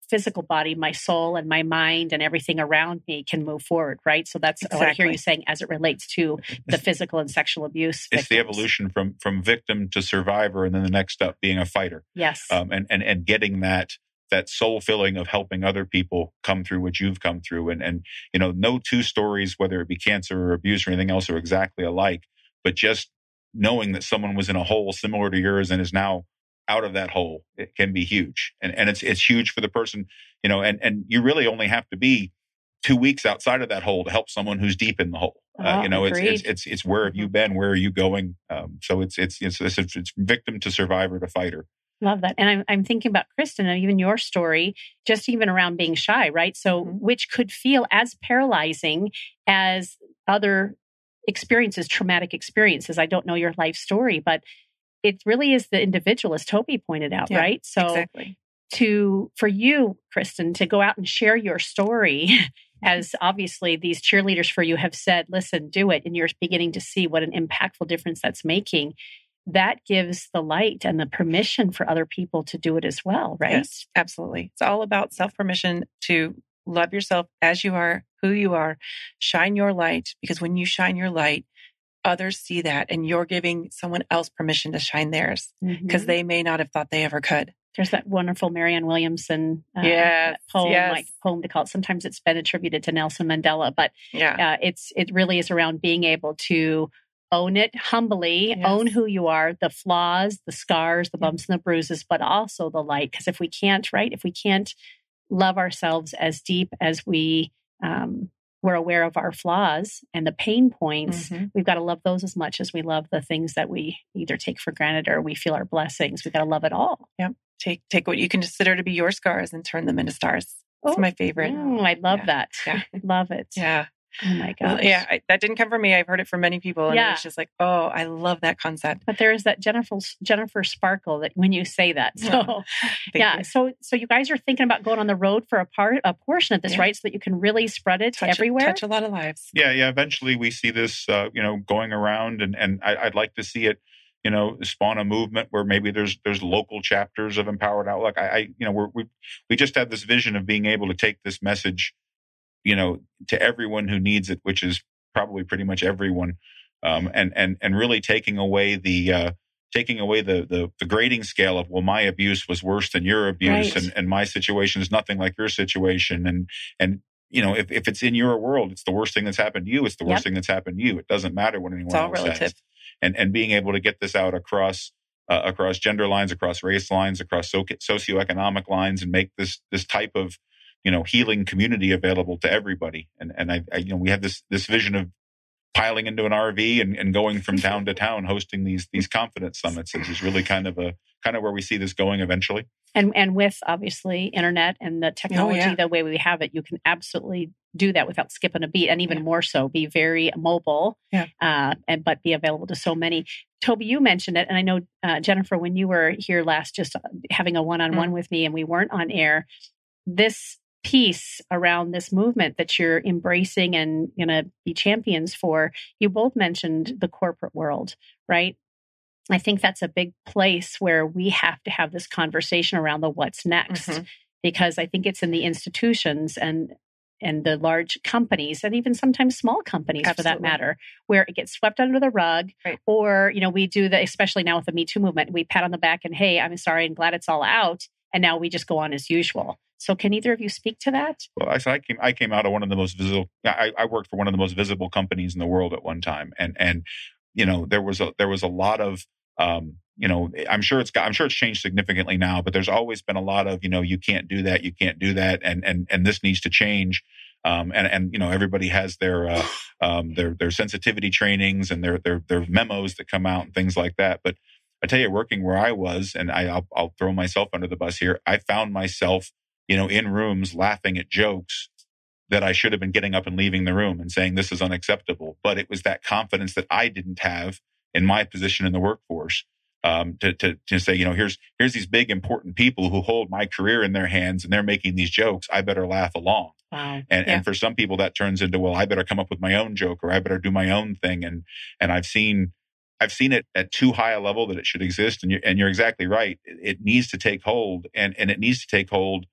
physical body, my soul and my mind and everything around me can move forward, right? So that's exactly what I hear you saying as it relates to the physical and sexual abuse victims. It's the evolution from from victim to survivor, and then the next step being a fighter. Yes. Um, and, and, and getting that that soul filling of helping other people come through what you've come through. And, and, you know, no two stories, whether it be cancer or abuse or anything else, are exactly alike, but just knowing that someone was in a hole similar to yours and is now out of that hole, it can be huge. And, and it's, it's huge for the person, you know, and, and you really only have to be two weeks outside of that hole to help someone who's deep in the hole. Oh, uh, you know, it's, agreed. it's, it's, it's where have you been? Where are you going? Um, so it's, it's, it's, it's, it's victim to survivor to fighter. Love that. And I'm, I'm thinking about Kristen and even your story, just even around being shy, right? So, mm-hmm. which could feel as paralyzing as other experiences, traumatic experiences. I don't know your life story, but it really is the individual, as Toby pointed out, yeah, right? So exactly. to, for you, Kristen, to go out and share your story, as obviously these cheerleaders for you have said, listen, do it. And you're beginning to see what an impactful difference that's making. That gives the light and the permission for other people to do it as well, right? Yes, absolutely. It's all about self-permission to love yourself as you are, who you are, shine your light, because when you shine your light, others see that and you're giving someone else permission to shine theirs because mm-hmm. they may not have thought they ever could. There's that wonderful Marianne Williamson uh, yes, poem, yes. like poem to call it. Sometimes it's been attributed to Nelson Mandela, but yeah. uh, it's it really is around being able to own it humbly, yes. own who you are, the flaws, the scars, the bumps and the bruises, but also the light. Because if we can't, right, if we can't love ourselves as deep as we um, we're aware of our flaws and the pain points, mm-hmm. we've got to love those as much as we love the things that we either take for granted or we feel are blessings. We've got to love it all. Yep. Take take what you can consider to be your scars and turn them into stars. That's oh, my favorite. Mm, I love yeah. that. Yeah. Love it. Yeah. Oh my gosh. Well, yeah, I, that didn't come from me. I've heard it from many people, and yeah. it's just like, oh, I love that concept. But there is that Jennifer Jennifer sparkle that when you say that. So oh, yeah, you. so so you guys are thinking about going on the road for a part a portion of this, yeah. right? So that you can really spread it touch, everywhere, touch a lot of lives. Yeah, yeah. Eventually, we see this, uh, you know, going around, and and I, I'd like to see it, you know, spawn a movement where maybe there's there's local chapters of Empowered Outlook. I, I you know, we're, we we just had this vision of being able to take this message, you know, to everyone who needs it, which is probably pretty much everyone, um, and and and really taking away the uh, taking away the, the the grading scale of, well, my abuse was worse than your abuse, right. and and my situation is nothing like your situation, and and you know, if if it's in your world, it's the worst thing that's happened to you. It's the worst yep. thing that's happened to you. It doesn't matter what anyone it's all else relative. says. And and being able to get this out across uh, across gender lines, across race lines, across so- socioeconomic lines, and make this this type of, you know, healing community available to everybody. And and I, I you know, we had this this vision of piling into an R V and, and going from town to town, hosting these these confidence summits, which is really kind of a kind of where we see this going eventually. And and with obviously internet and the technology, oh, yeah. the way we have it, you can absolutely do that without skipping a beat, and even yeah. more so, be very mobile, yeah. uh, and but be available to so many. Toby, you mentioned it, and I know uh, Jennifer, when you were here last, just having a one-on-one mm. with me, and we weren't on air, this piece around this movement that you're embracing and going to be champions for, you both mentioned the corporate world, right? I think that's a big place where we have to have this conversation around the what's next, mm-hmm. because I think it's in the institutions and and the large companies, and even sometimes small companies Absolutely. For that matter, where it gets swept under the rug, right. or, you know, we do the, especially now with the Me Too movement, we pat on the back and, hey, I'm sorry and glad it's all out. And now we just go on as usual. So can either of you speak to that? Well, I, I came I came out of one of the most visible, I, I worked for one of the most visible companies in the world at one time. And, and, you know, there was a, there was a lot of, um, you know, I'm sure it's got, I'm sure it's changed significantly now, but there's always been a lot of, you know, you can't do that, you can't do that, and and and this needs to change. Um, and and you know, everybody has their uh, um, their their sensitivity trainings and their their their memos that come out and things like that. But I tell you, working where I was, and I, I'll, I'll throw myself under the bus here, I found myself, you know, in rooms laughing at jokes that I should have been getting up and leaving the room and saying this is unacceptable. But it was that confidence that I didn't have in my position in the workforce. Um, to, to, to say, you know, here's, here's these big important people who hold my career in their hands and they're making these jokes. I better laugh along. Wow. And, yeah. and for some people that turns into, well, I better come up with my own joke, or I better do my own thing. And, and I've seen, I've seen it at too high a level that it should exist. And you're, and you're exactly right. It, it needs to take hold, and, and it needs to take hold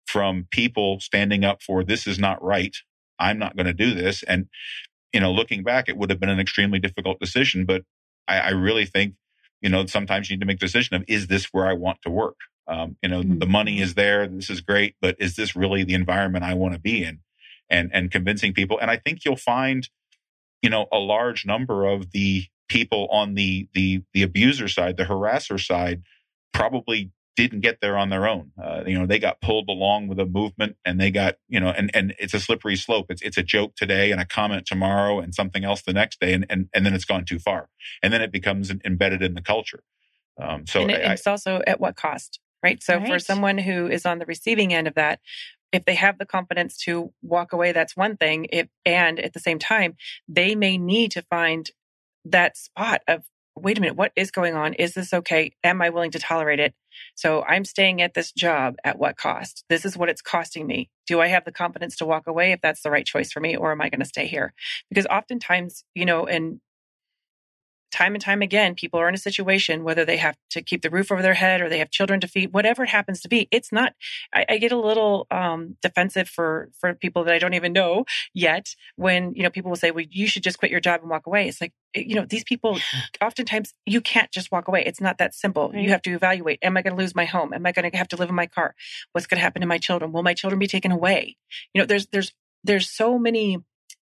from people standing up for this is not right. I'm not going to do this. And, you know, looking back, it would have been an extremely difficult decision. But I, I really think, you know, sometimes you need to make the decision of, is this where I want to work? Um, you know, mm-hmm. the money is there. This is great. But is this really the environment I want to be in? And, and convincing people. And I think you'll find, you know, a large number of the people on the, the, the abuser side, the harasser side, probably didn't get there on their own. Uh, you know, they got pulled along with a movement, and they got, you know, and, and it's a slippery slope. It's it's a joke today and a comment tomorrow and something else the next day. And, and, and then it's gone too far. And then it becomes embedded in the culture. Um, so and it, I, it's also at what cost, right? So right. for someone who is on the receiving end of that, if they have the confidence to walk away, that's one thing. If, and at the same time, they may need to find that spot of, wait a minute, what is going on? Is this okay? Am I willing to tolerate it? So I'm staying at this job at what cost? This is what it's costing me. Do I have the confidence to walk away if that's the right choice for me, or am I going to stay here? Because oftentimes, you know, and time and time again, people are in a situation, whether they have to keep the roof over their head or they have children to feed, whatever it happens to be. It's not, I, I get a little um, defensive for, for people that I don't even know yet when, you know, people will say, well, you should just quit your job and walk away. It's like, you know, these people, oftentimes you can't just walk away. It's not that simple. Right. You have to evaluate, am I going to lose my home? Am I going to have to live in my car? What's going to happen to my children? Will my children be taken away? You know, there's, there's, there's so many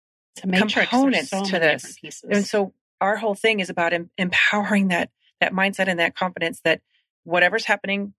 components so to this. And so our whole thing is about em- empowering that, that mindset and that confidence that whatever's happening,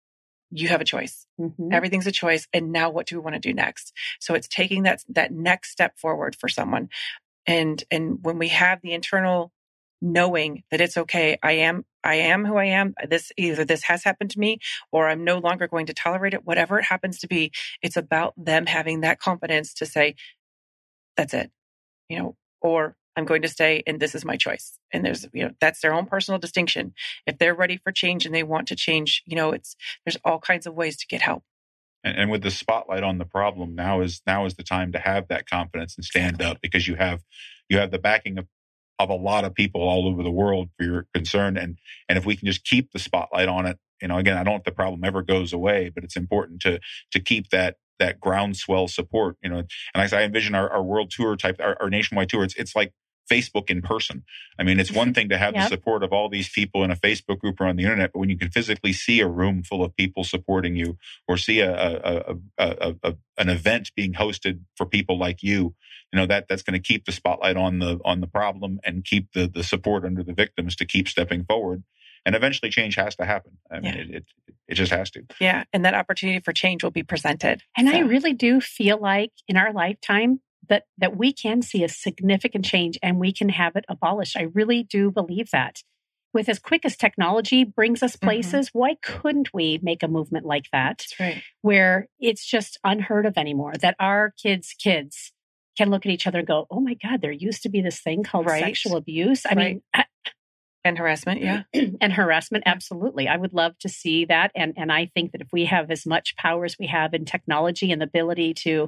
you have a choice. Mm-hmm. Everything's a choice. And now what do we want to do next? So it's taking that, that next step forward for someone. And, and when we have the internal knowing that it's okay, I am, I am who I am. This, either this has happened to me or I'm no longer going to tolerate it, whatever it happens to be, it's about them having that confidence to say, that's it, you know, or I'm going to stay and this is my choice. And there's, you know, that's their own personal distinction. If they're ready for change and they want to change, you know, it's, there's all kinds of ways to get help. And, and with the spotlight on the problem, now is, now is the time to have that confidence and stand exactly. up, because you have, you have the backing of, of a lot of people all over the world for your concern. And, and if we can just keep the spotlight on it, you know, again, I don't know if the problem ever goes away, but it's important to, to keep that, that groundswell support, you know, and as I envision our, our world tour type, our, our nationwide tour, it's, it's like Facebook in person. I mean, it's one thing to have yep. the support of all these people in a Facebook group or on the internet, but when you can physically see a room full of people supporting you, or see a, a, a, a, a an event being hosted for people like you, you know, that that's going to keep the spotlight on the on the problem and keep the the support under the victims to keep stepping forward. And eventually change has to happen. I mean, yeah. it, it it just has to. Yeah. And that opportunity for change will be presented. And so. I really do feel like in our lifetime that, that we can see a significant change and we can have it abolished. I really do believe that. With as quick as technology brings us places, mm-hmm. why couldn't we make a movement like that? That's right. Where it's just unheard of anymore, that our kids' kids can look at each other and go, oh my God, there used to be this thing called right. sexual abuse. I right. mean... I, And harassment, yeah. and harassment, absolutely. I would love to see that. And and I think that if we have as much power as we have in technology and the ability to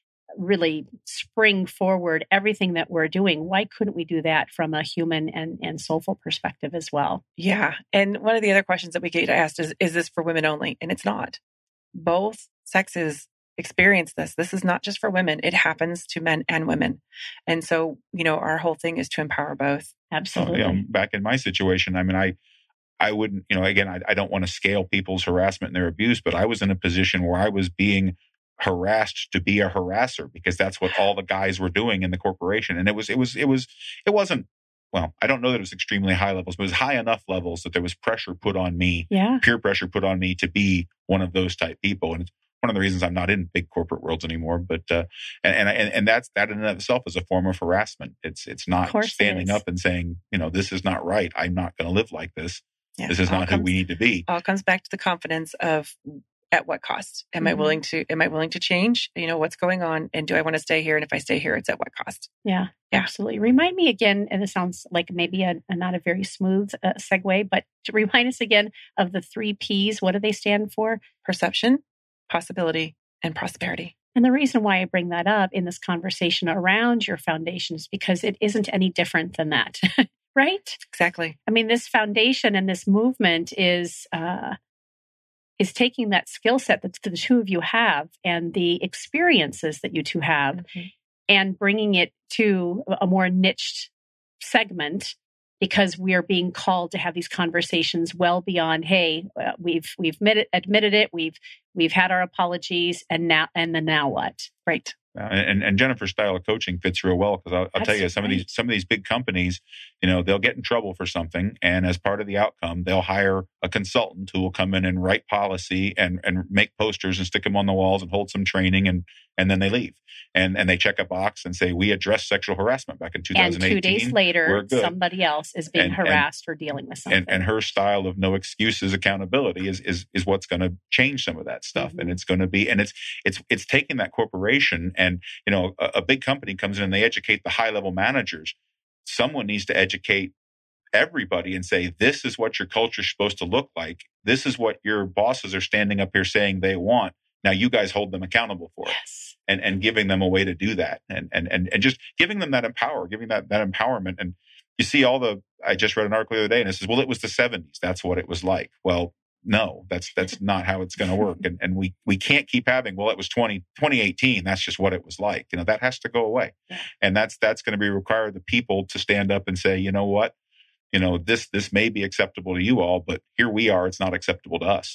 really spring forward everything that we're doing, why couldn't we do that from a human and, and soulful perspective as well? Yeah. And one of the other questions that we get asked is, is this for women only? And it's not. Both sexes experience this. This is not just for women. It happens to men and women. And so, you know, our whole thing is to empower both. Absolutely. Oh, you know, back in my situation, I mean, I, I wouldn't, you know, again, I, I don't want to scale people's harassment and their abuse, but I was in a position where I was being harassed to be a harasser, because that's what all the guys were doing in the corporation. And it was, it was, it was, it wasn't, well, I don't know that it was extremely high levels, but it was high enough levels that there was pressure put on me, yeah. peer pressure put on me to be one of those type people. And it's one of the reasons I'm not in big corporate worlds anymore. But uh, and, and and that's that in and of itself is a form of harassment. It's it's not standing up and saying, you know, this is not right. I'm not going to live like this. Yeah, this is not comes, who we need to be. All comes back to the confidence of at what cost? Am mm-hmm. I willing to? Am I willing to change? You know, what's going on, and do I want to stay here? And if I stay here, it's at what cost? Yeah, yeah. Absolutely. Remind me again, and it sounds like maybe a, a not a very smooth uh, segue, but to remind us again of the three P's. What do they stand for? Perception, possibility, and prosperity. And the reason why I bring that up in this conversation around your foundation is because it isn't any different than that, right? Exactly. I mean, this foundation and this movement is uh, is taking that skill set that the two of you have and the experiences that you two have mm-hmm. and bringing it to a more niched segment, because we are being called to have these conversations well beyond, hey, uh, we've we've admitted, admitted it, we've we've had our apologies, and now and then now what? Right. Uh, and, and Jennifer's style of coaching fits real well, because I'll, I'll tell you, some right. of these some of these big companies, you know, they'll get in trouble for something, and as part of the outcome, they'll hire a consultant who will come in and write policy and and make posters and stick them on the walls and hold some training, and and then they leave and and they check a box and say, we addressed sexual harassment back in two thousand eighteen. And two days later, somebody else is being and, harassed and, or dealing with something. And, and her style of no excuses accountability is is is what's going to change some of that stuff, mm-hmm. and it's going to be and it's it's it's taking that corporation. And, you know, a, a big company comes in and they educate the high level managers. Someone needs to educate everybody and say, this is what your culture is supposed to look like. This is what your bosses are standing up here saying they want. Now you guys hold them accountable for it. Yes. And and giving them a way to do that. And and and and just giving them that empower, giving that that empowerment. And you see all the I just read an article the other day and it says, well, it was the seventies. That's what it was like. Well, no, that's that's not how it's going to work. And and we we can't keep having, well, it was twenty, twenty eighteen. That's just what it was like. You know, that has to go away. Yeah. And that's that's going to be require the people to stand up and say, you know what? You know, this this may be acceptable to you all, but here we are, it's not acceptable to us.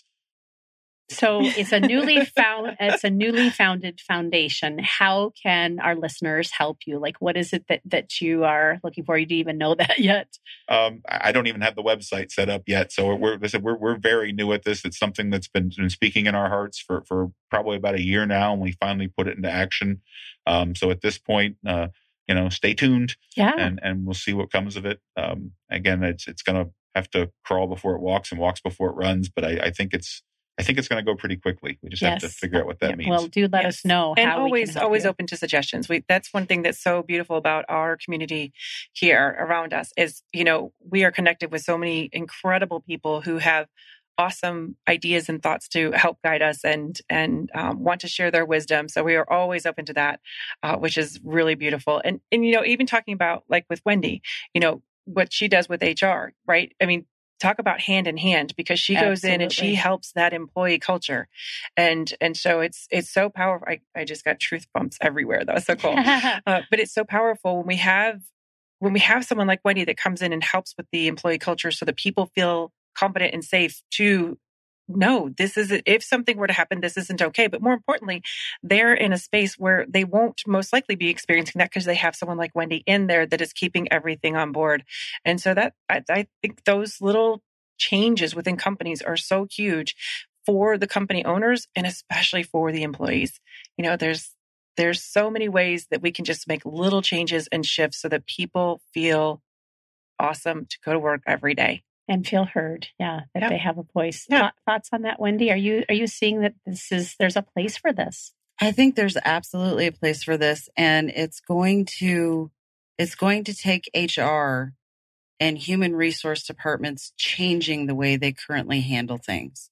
So it's a newly found, it's a newly founded foundation. How can our listeners help you? Like, what is it that, that you are looking for? You didn't even know that yet. Um, I don't even have the website set up yet. So we're, we're, we're very new at this. It's something that's been, been speaking in our hearts for, for probably about a year now. And we finally put it into action. Um, so at this point, uh, you know, stay tuned yeah. and, and we'll see what comes of it. Um, again, it's, it's going to have to crawl before it walks and walks before it runs. But I, I think it's, I think it's going to go pretty quickly. We just yes. have to figure out what that yeah. means. Well, do let yes. us know. And how always, we can help always you. open to suggestions. We, that's one thing that's so beautiful about our community here around us is, you know, we are connected with so many incredible people who have awesome ideas and thoughts to help guide us and, and um, want to share their wisdom. So we are always open to that, uh, which is really beautiful. And, and, you know, even talking about like with Wendy, you know, what she does with H R, right? I mean, talk about hand in hand, because she goes Absolutely. in and she helps that employee culture. And, and so it's, it's so powerful. I, I just got truth bumps everywhere. That was so cool. uh, but it's so powerful when we have, when we have someone like Wendy that comes in and helps with the employee culture so that people feel confident and safe to know this is, if something were to happen, this isn't okay. But more importantly, they're in a space where they won't most likely be experiencing that because they have someone like Wendy in there that is keeping everything on board. And so that, I, I think those little changes within companies are so huge for the company owners and especially for the employees. You know, there's, there's so many ways that we can just make little changes and shifts so that people feel awesome to go to work every day. And feel heard, yeah, that yeah. they have a voice. Yeah. Thoughts on that, Wendy? Are you are you seeing that this is there's a place for this? I think there's absolutely a place for this, and it's going to it's going to take H R and human resource departments changing the way they currently handle things.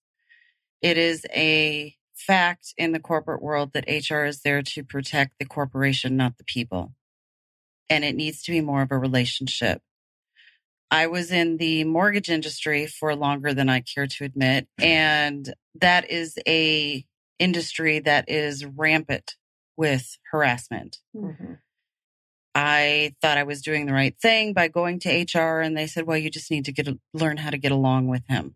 It is a fact in the corporate world that H R is there to protect the corporation, not the people, and it needs to be more of a relationship. I was in the mortgage industry for longer than I care to admit. And that is a industry that is rampant with harassment. Mm-hmm. I thought I was doing the right thing by going to H R and they said, well, you just need to get learn how to get along with him.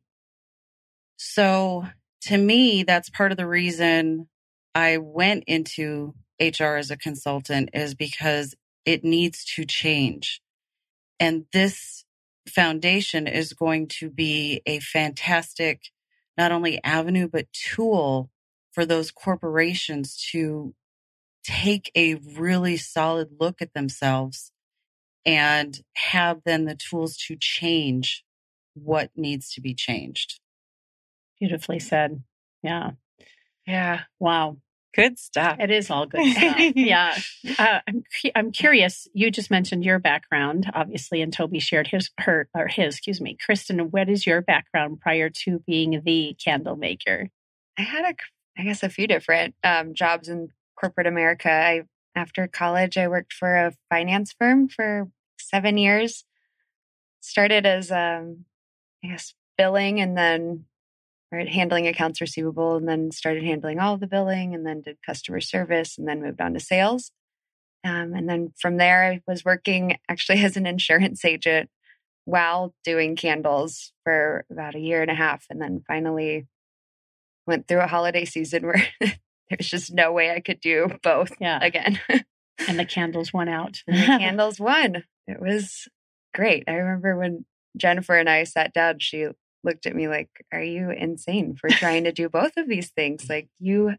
So to me, that's part of the reason I went into H R as a consultant is because it needs to change. And this foundation is going to be a fantastic, not only avenue, but tool for those corporations to take a really solid look at themselves and have then the tools to change what needs to be changed. Beautifully said. Yeah. Yeah. Wow. Good stuff. It is all good stuff. Yeah. Uh, I'm I'm curious. You just mentioned your background, obviously, and Toby shared his, her, or his, excuse me. Kristen, what is your background prior to being the candle maker? I had, a, I guess, a few different um, jobs in corporate America. I after college, I worked for a finance firm for seven years. Started as, um, I guess, billing, and then or handling accounts receivable, and then started handling all of the billing, and then did customer service, and then moved on to sales. Um, and then from there, I was working actually as an insurance agent while doing candles for about a year and a half. And then finally went through a holiday season where there's just no way I could do both yeah. again. And the candles won out. And the candles won. It was great. I remember when Jennifer and I sat down, she looked at me like, are you insane for trying to do both of these things? Like you,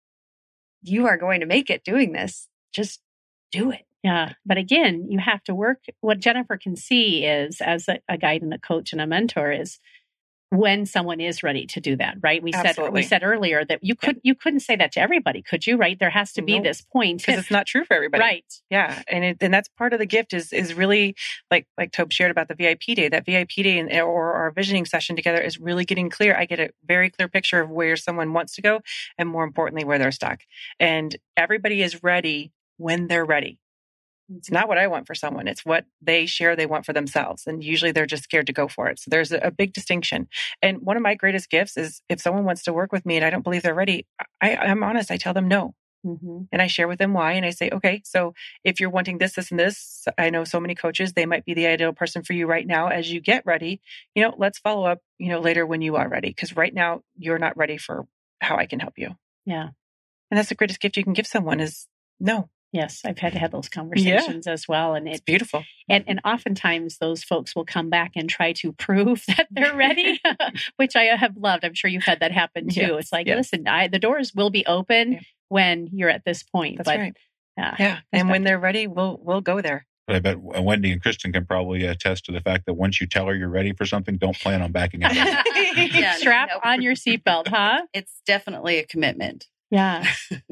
you are going to make it doing this. Just do it. Yeah. But again, you have to work. What Jennifer can see is, as a, a guide and a coach and a mentor, is when someone is ready to do that, right? We Absolutely. said we said earlier that you could yeah. you couldn't say that to everybody, could you? Right? There has to be nope. this point because it's not true for everybody, right? Yeah, and it, and that's part of the gift is is really like like Tobe shared about the V I P day. That V I P day and, or our visioning session together is really getting clear. I get a very clear picture of where someone wants to go, and more importantly, where they're stuck. And everybody is ready when they're ready. It's not what I want for someone. It's what they share they want for themselves. And usually they're just scared to go for it. So there's a, a big distinction. And one of my greatest gifts is if someone wants to work with me and I don't believe they're ready, I, I'm honest. I tell them no. Mm-hmm. And I share with them why. And I say, okay, so if you're wanting this, this, and this, I know so many coaches, they might be the ideal person for you right now. As you get ready, you know, let's follow up, you know, later when you are ready. Because right now you're not ready for how I can help you. Yeah. And that's the greatest gift you can give someone is no. Yes, I've had to have those conversations yeah. as well. And it, it's beautiful. And, and oftentimes those folks will come back and try to prove that they're ready, which I have loved. I'm sure you've had that happen too. Yes. It's like, yes. listen, I, the doors will be open yeah. when you're at this point. That's but, right. Uh, yeah. And when they're ready, we'll we'll go there. But I bet Wendy and Kristen can probably attest to the fact that once you tell her you're ready for something, don't plan on backing out. yeah, Strap no. on your seatbelt, huh? It's definitely a commitment. Yeah.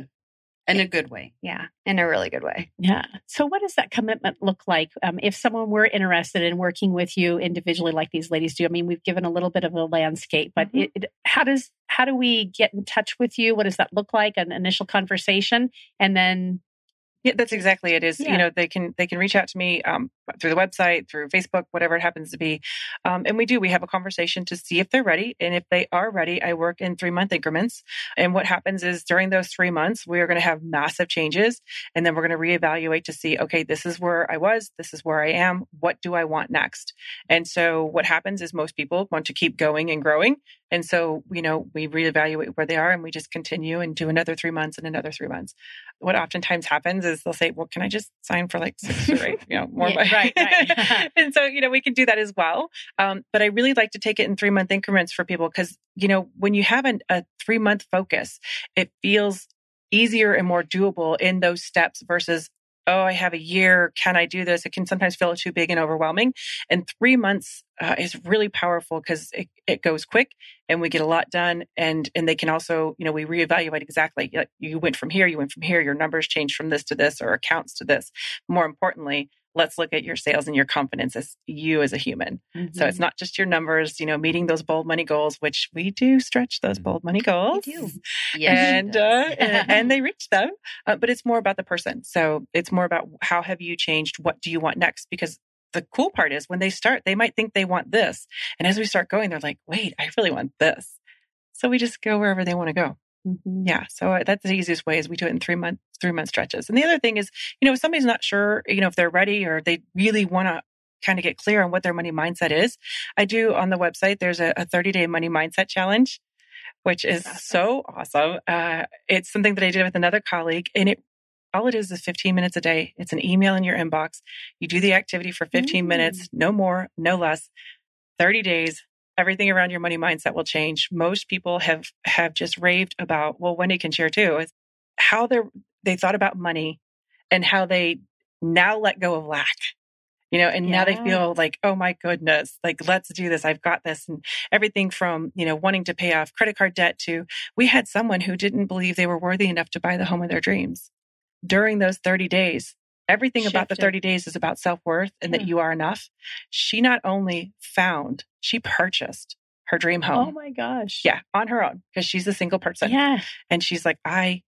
In a good way. Yeah. In a really good way. Yeah. So what does that commitment look like? Um, if someone were interested in working with you individually, like these ladies do, I mean, we've given a little bit of a landscape, but mm-hmm. it, it, how does, how do we get in touch with you? What does that look like? An initial conversation and then Yeah, that's exactly it. Is yeah. you know they can they can reach out to me um, through the website, through Facebook, whatever it happens to be, um, and we do we have a conversation to see if they're ready, and if they are ready, I work in three month increments. And what happens is during those three months, we are going to have massive changes, and then we're going to reevaluate to see, okay, this is where I was, this is where I am, what do I want next? And so what happens is most people want to keep going and growing. And so, you know, we reevaluate where they are and we just continue and do another three months and another three months. What oftentimes happens is they'll say, well, can I just sign for like six or eight, you know, more yeah, money? Right, right. And so, you know, we can do that as well. Um, but I really like to take it in three month increments for people because, you know, when you have an, a three month focus, it feels easier and more doable in those steps versus, oh, I have a year. Can I do this? It can sometimes feel too big and overwhelming. And three months uh, is really powerful because it, it goes quick and we get a lot done. And and they can also, you know, we reevaluate exactly. You went from here, you went from here, your numbers changed from this to this or accounts to this. More importantly, let's look at your sales and your confidence as you as a human. Mm-hmm. So it's not just your numbers, you know, meeting those bold money goals, which we do stretch those bold money goals. We do. Yes, and, uh, and, and they reach them. Uh, but it's more about the person. So it's more about how have you changed? What do you want next? Because the cool part is when they start, they might think they want this. And as we start going, they're like, wait, I really want this. So we just go wherever they want to go. Mm-hmm. Yeah. So that's the easiest way is we do it in three month, three month stretches. And the other thing is, you know, if somebody's not sure, you know, if they're ready or they really want to kind of get clear on what their money mindset is, I do on the website, there's a, a thirty day money mindset challenge, which is awesome. so awesome. Uh, it's something that I did with another colleague and it, all it is is fifteen minutes a day. It's an email in your inbox. You do the activity for fifteen mm. minutes, no more, no less, thirty days. Everything around your money mindset will change. Most people have, have just raved about, well, Wendy can share too, is how they they thought about money and how they now let go of lack, you know, and yeah. now they feel like, oh my goodness, like, let's do this. I've got this. And everything from, you know, wanting to pay off credit card debt to, we had someone who didn't believe they were worthy enough to buy the home of their dreams during those thirty days. Everything Shifted. About the thirty days is about self-worth and yeah. that you are enough. She not only found, she purchased her dream home. Oh my gosh. Yeah. On her own because she's a single person. Yeah. And she's like, I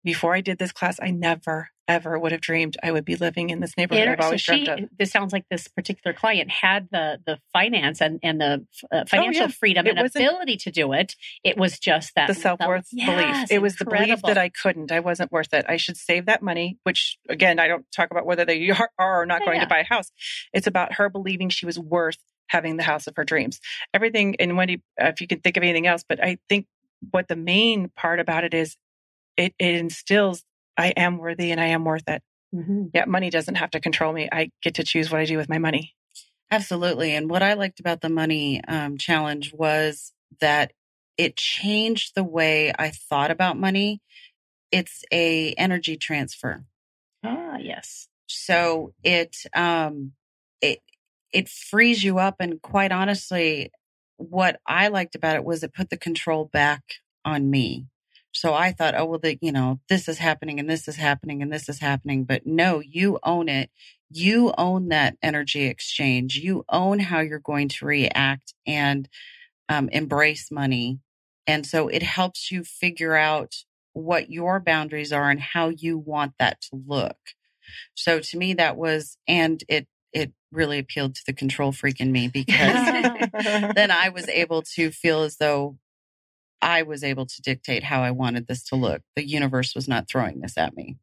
before I did this class, I never, ever would have dreamed I would be living in this neighborhood I've always so she, dreamt of. This sounds like this particular client had the the finance and, and the uh, financial oh, yeah. freedom it and ability to do it. It was just that the self-worth the, belief. Yes, it was incredible. the belief that I couldn't. I wasn't worth it. I should save that money, which again, I don't talk about whether they are or not going yeah. to buy a house. It's about her believing she was worth having the house of her dreams. Everything, and Wendy, if you can think of anything else, but I think what the main part about it is it, it instills, I am worthy and I am worth it. Mm-hmm. Yeah, money doesn't have to control me. I get to choose what I do with my money. Absolutely. And what I liked about the money um, challenge was that it changed the way I thought about money. It's a energy transfer. Ah, yes. So it, um, it, it frees you up. And quite honestly, what I liked about it was it put the control back on me. So I thought, oh, well, the, you know, this is happening and this is happening and this is happening. But no, you own it. You own that energy exchange. You own how you're going to react and um, embrace money. And so it helps you figure out what your boundaries are and how you want that to look. So to me, that was, and it, it really appealed to the control freak in me because then I was able to feel as though I was able to dictate how I wanted this to look. The universe was not throwing this at me.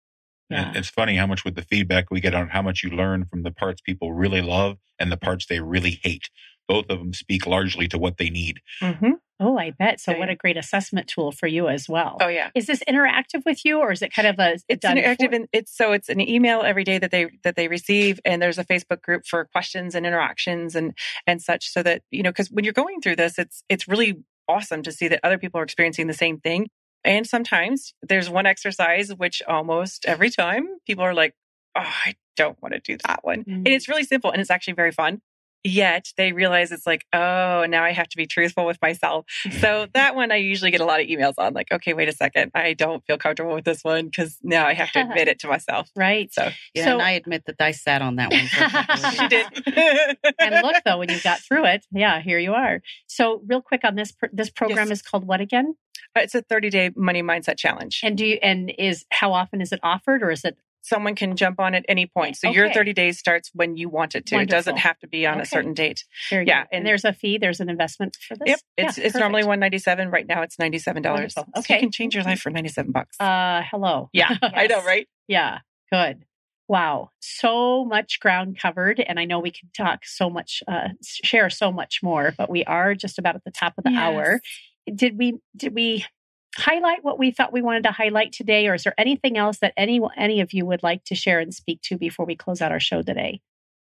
Yeah. It's funny how much with the feedback we get on how much you learn from the parts people really love and the parts they really hate. Both of them speak largely to what they need. Mm-hmm. Oh, I bet. So what a great assessment tool for you as well. Oh, yeah. Is this interactive with you or is it kind of a... It's interactive. And it's so it's an email every day that they that they receive. And there's a Facebook group for questions and interactions and and such so that, you know, because when you're going through this, it's it's really awesome to see that other people are experiencing the same thing. And sometimes there's one exercise, which almost every time people are like, oh, I don't want to do that one. Mm-hmm. And it's really simple and it's actually very fun. Yet they realize it's like, oh, now I have to be truthful with myself. So that one I usually get a lot of emails on like, okay, wait a second. I don't feel comfortable with this one because now I have to admit it to myself. Right. So, yeah, so and I admit that I sat on that one. She did. And look though, when you got through it, yeah, here you are. So real quick on this, this program yes. is called what again? It's a thirty day money mindset challenge. And do you, and is, how often is it offered or is it? Someone can jump on at any point. So okay. your thirty days starts when you want it to. Wonderful. It doesn't have to be on okay. a certain date. Very yeah. And, and there's a fee. There's an investment for this. Yep. It's yeah, it's normally one ninety-seven. Right now it's ninety-seven dollars. Okay. So you can change your life for ninety-seven bucks. Uh, hello. Yeah. Yes. I know, right? Yeah. Good. Wow. So much ground covered. And I know we can talk so much, uh, share so much more, but we are just about at the top of the yes. hour. Did we, did we, highlight what we thought we wanted to highlight today, or is there anything else that any any of you would like to share and speak to before we close out our show today?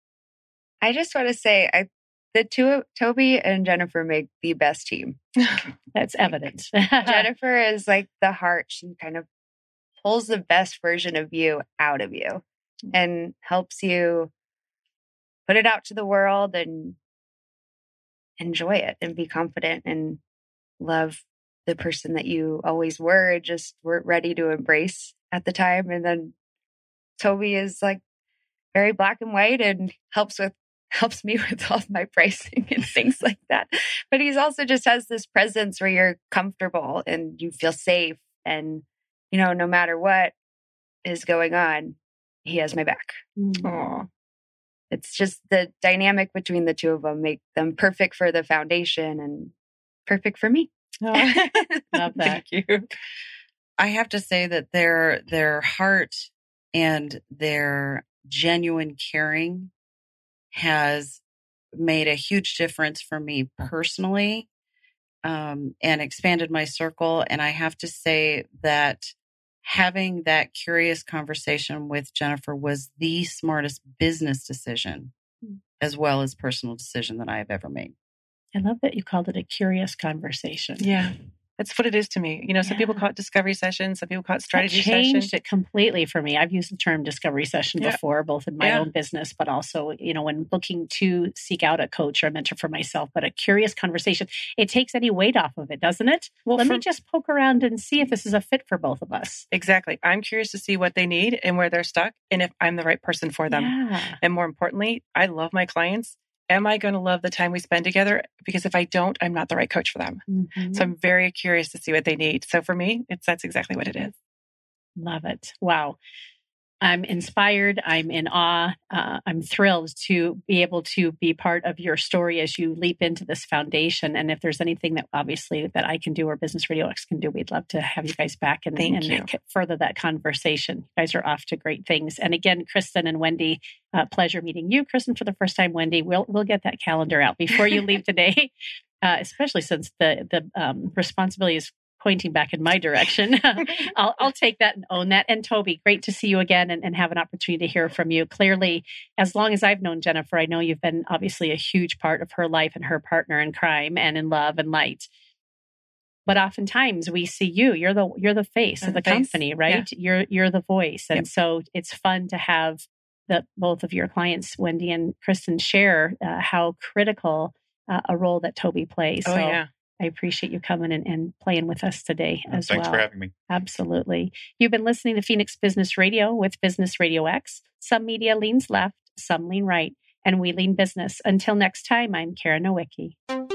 I just want to say, I the two Toby and Jennifer make the best team. That's evident. Jennifer is like the heart. She kind of pulls the best version of you out of you and helps you put it out to the world and enjoy it and be confident and love the person that you always were, just weren't ready to embrace at the time. And then Toby is like very black and white and helps with helps me with all my pricing and things like that. But he's also just has this presence where you're comfortable and you feel safe. And, you know, no matter what is going on, he has my back. Aww. It's just the dynamic between the two of them make them perfect for the foundation and perfect for me. Oh, love that. Thank you. I have to say that their their heart and their genuine caring has made a huge difference for me personally, um, and expanded my circle. And I have to say that having that curious conversation with Jennifer was the smartest business decision, as well as personal decision that I have ever made. I love that you called it a curious conversation. Yeah. That's what it is to me. You know, some yeah. people call it discovery session. Some people call it strategy that changed session. It completely for me. I've used the term discovery session yeah. before, both in my yeah. own business, but also, you know, when looking to seek out a coach or a mentor for myself. But a curious conversation, it takes any weight off of it, doesn't it? Well, Let for, me just poke around and see if this is a fit for both of us. Exactly. I'm curious to see what they need and where they're stuck and if I'm the right person for them. Yeah. And more importantly, I love my clients. Am I going to love the time we spend together? Because if I don't, I'm not the right coach for them. Mm-hmm. So I'm very curious to see what they need. So for me, it's that's exactly what it is. Love it. Wow. I'm inspired. I'm in awe. Uh, I'm thrilled to be able to be part of your story as you leap into this foundation. And if there's anything that obviously that I can do or Business Radio X can do, we'd love to have you guys back and, and further that conversation. You guys are off to great things. And again, Kristen and Wendy, uh, pleasure meeting you, Kristen, for the first time. Wendy, we'll we'll get that calendar out before you leave today, uh, especially since the the um, responsibility is pointing back in my direction. I'll, I'll take that and own that. And Toby, great to see you again and, and have an opportunity to hear from you. Clearly, as long as I've known Jennifer, I know you've been obviously a huge part of her life and her partner in crime and in love and light. But oftentimes we see you, you're the, you're the face of the face. company, right? Yeah. You're, you're the voice. And yep. so it's fun to have the, both of your clients, Wendy and Kristen, share uh, how critical uh, a role that Toby plays. Oh, so, yeah. I appreciate you coming and, and playing with us today as Thanks well. for having me. Absolutely. You've been listening to Phoenix Business Radio with Business Radio X. Some media leans left, some lean right, and we lean business. Until next time, I'm Karen Nowicki.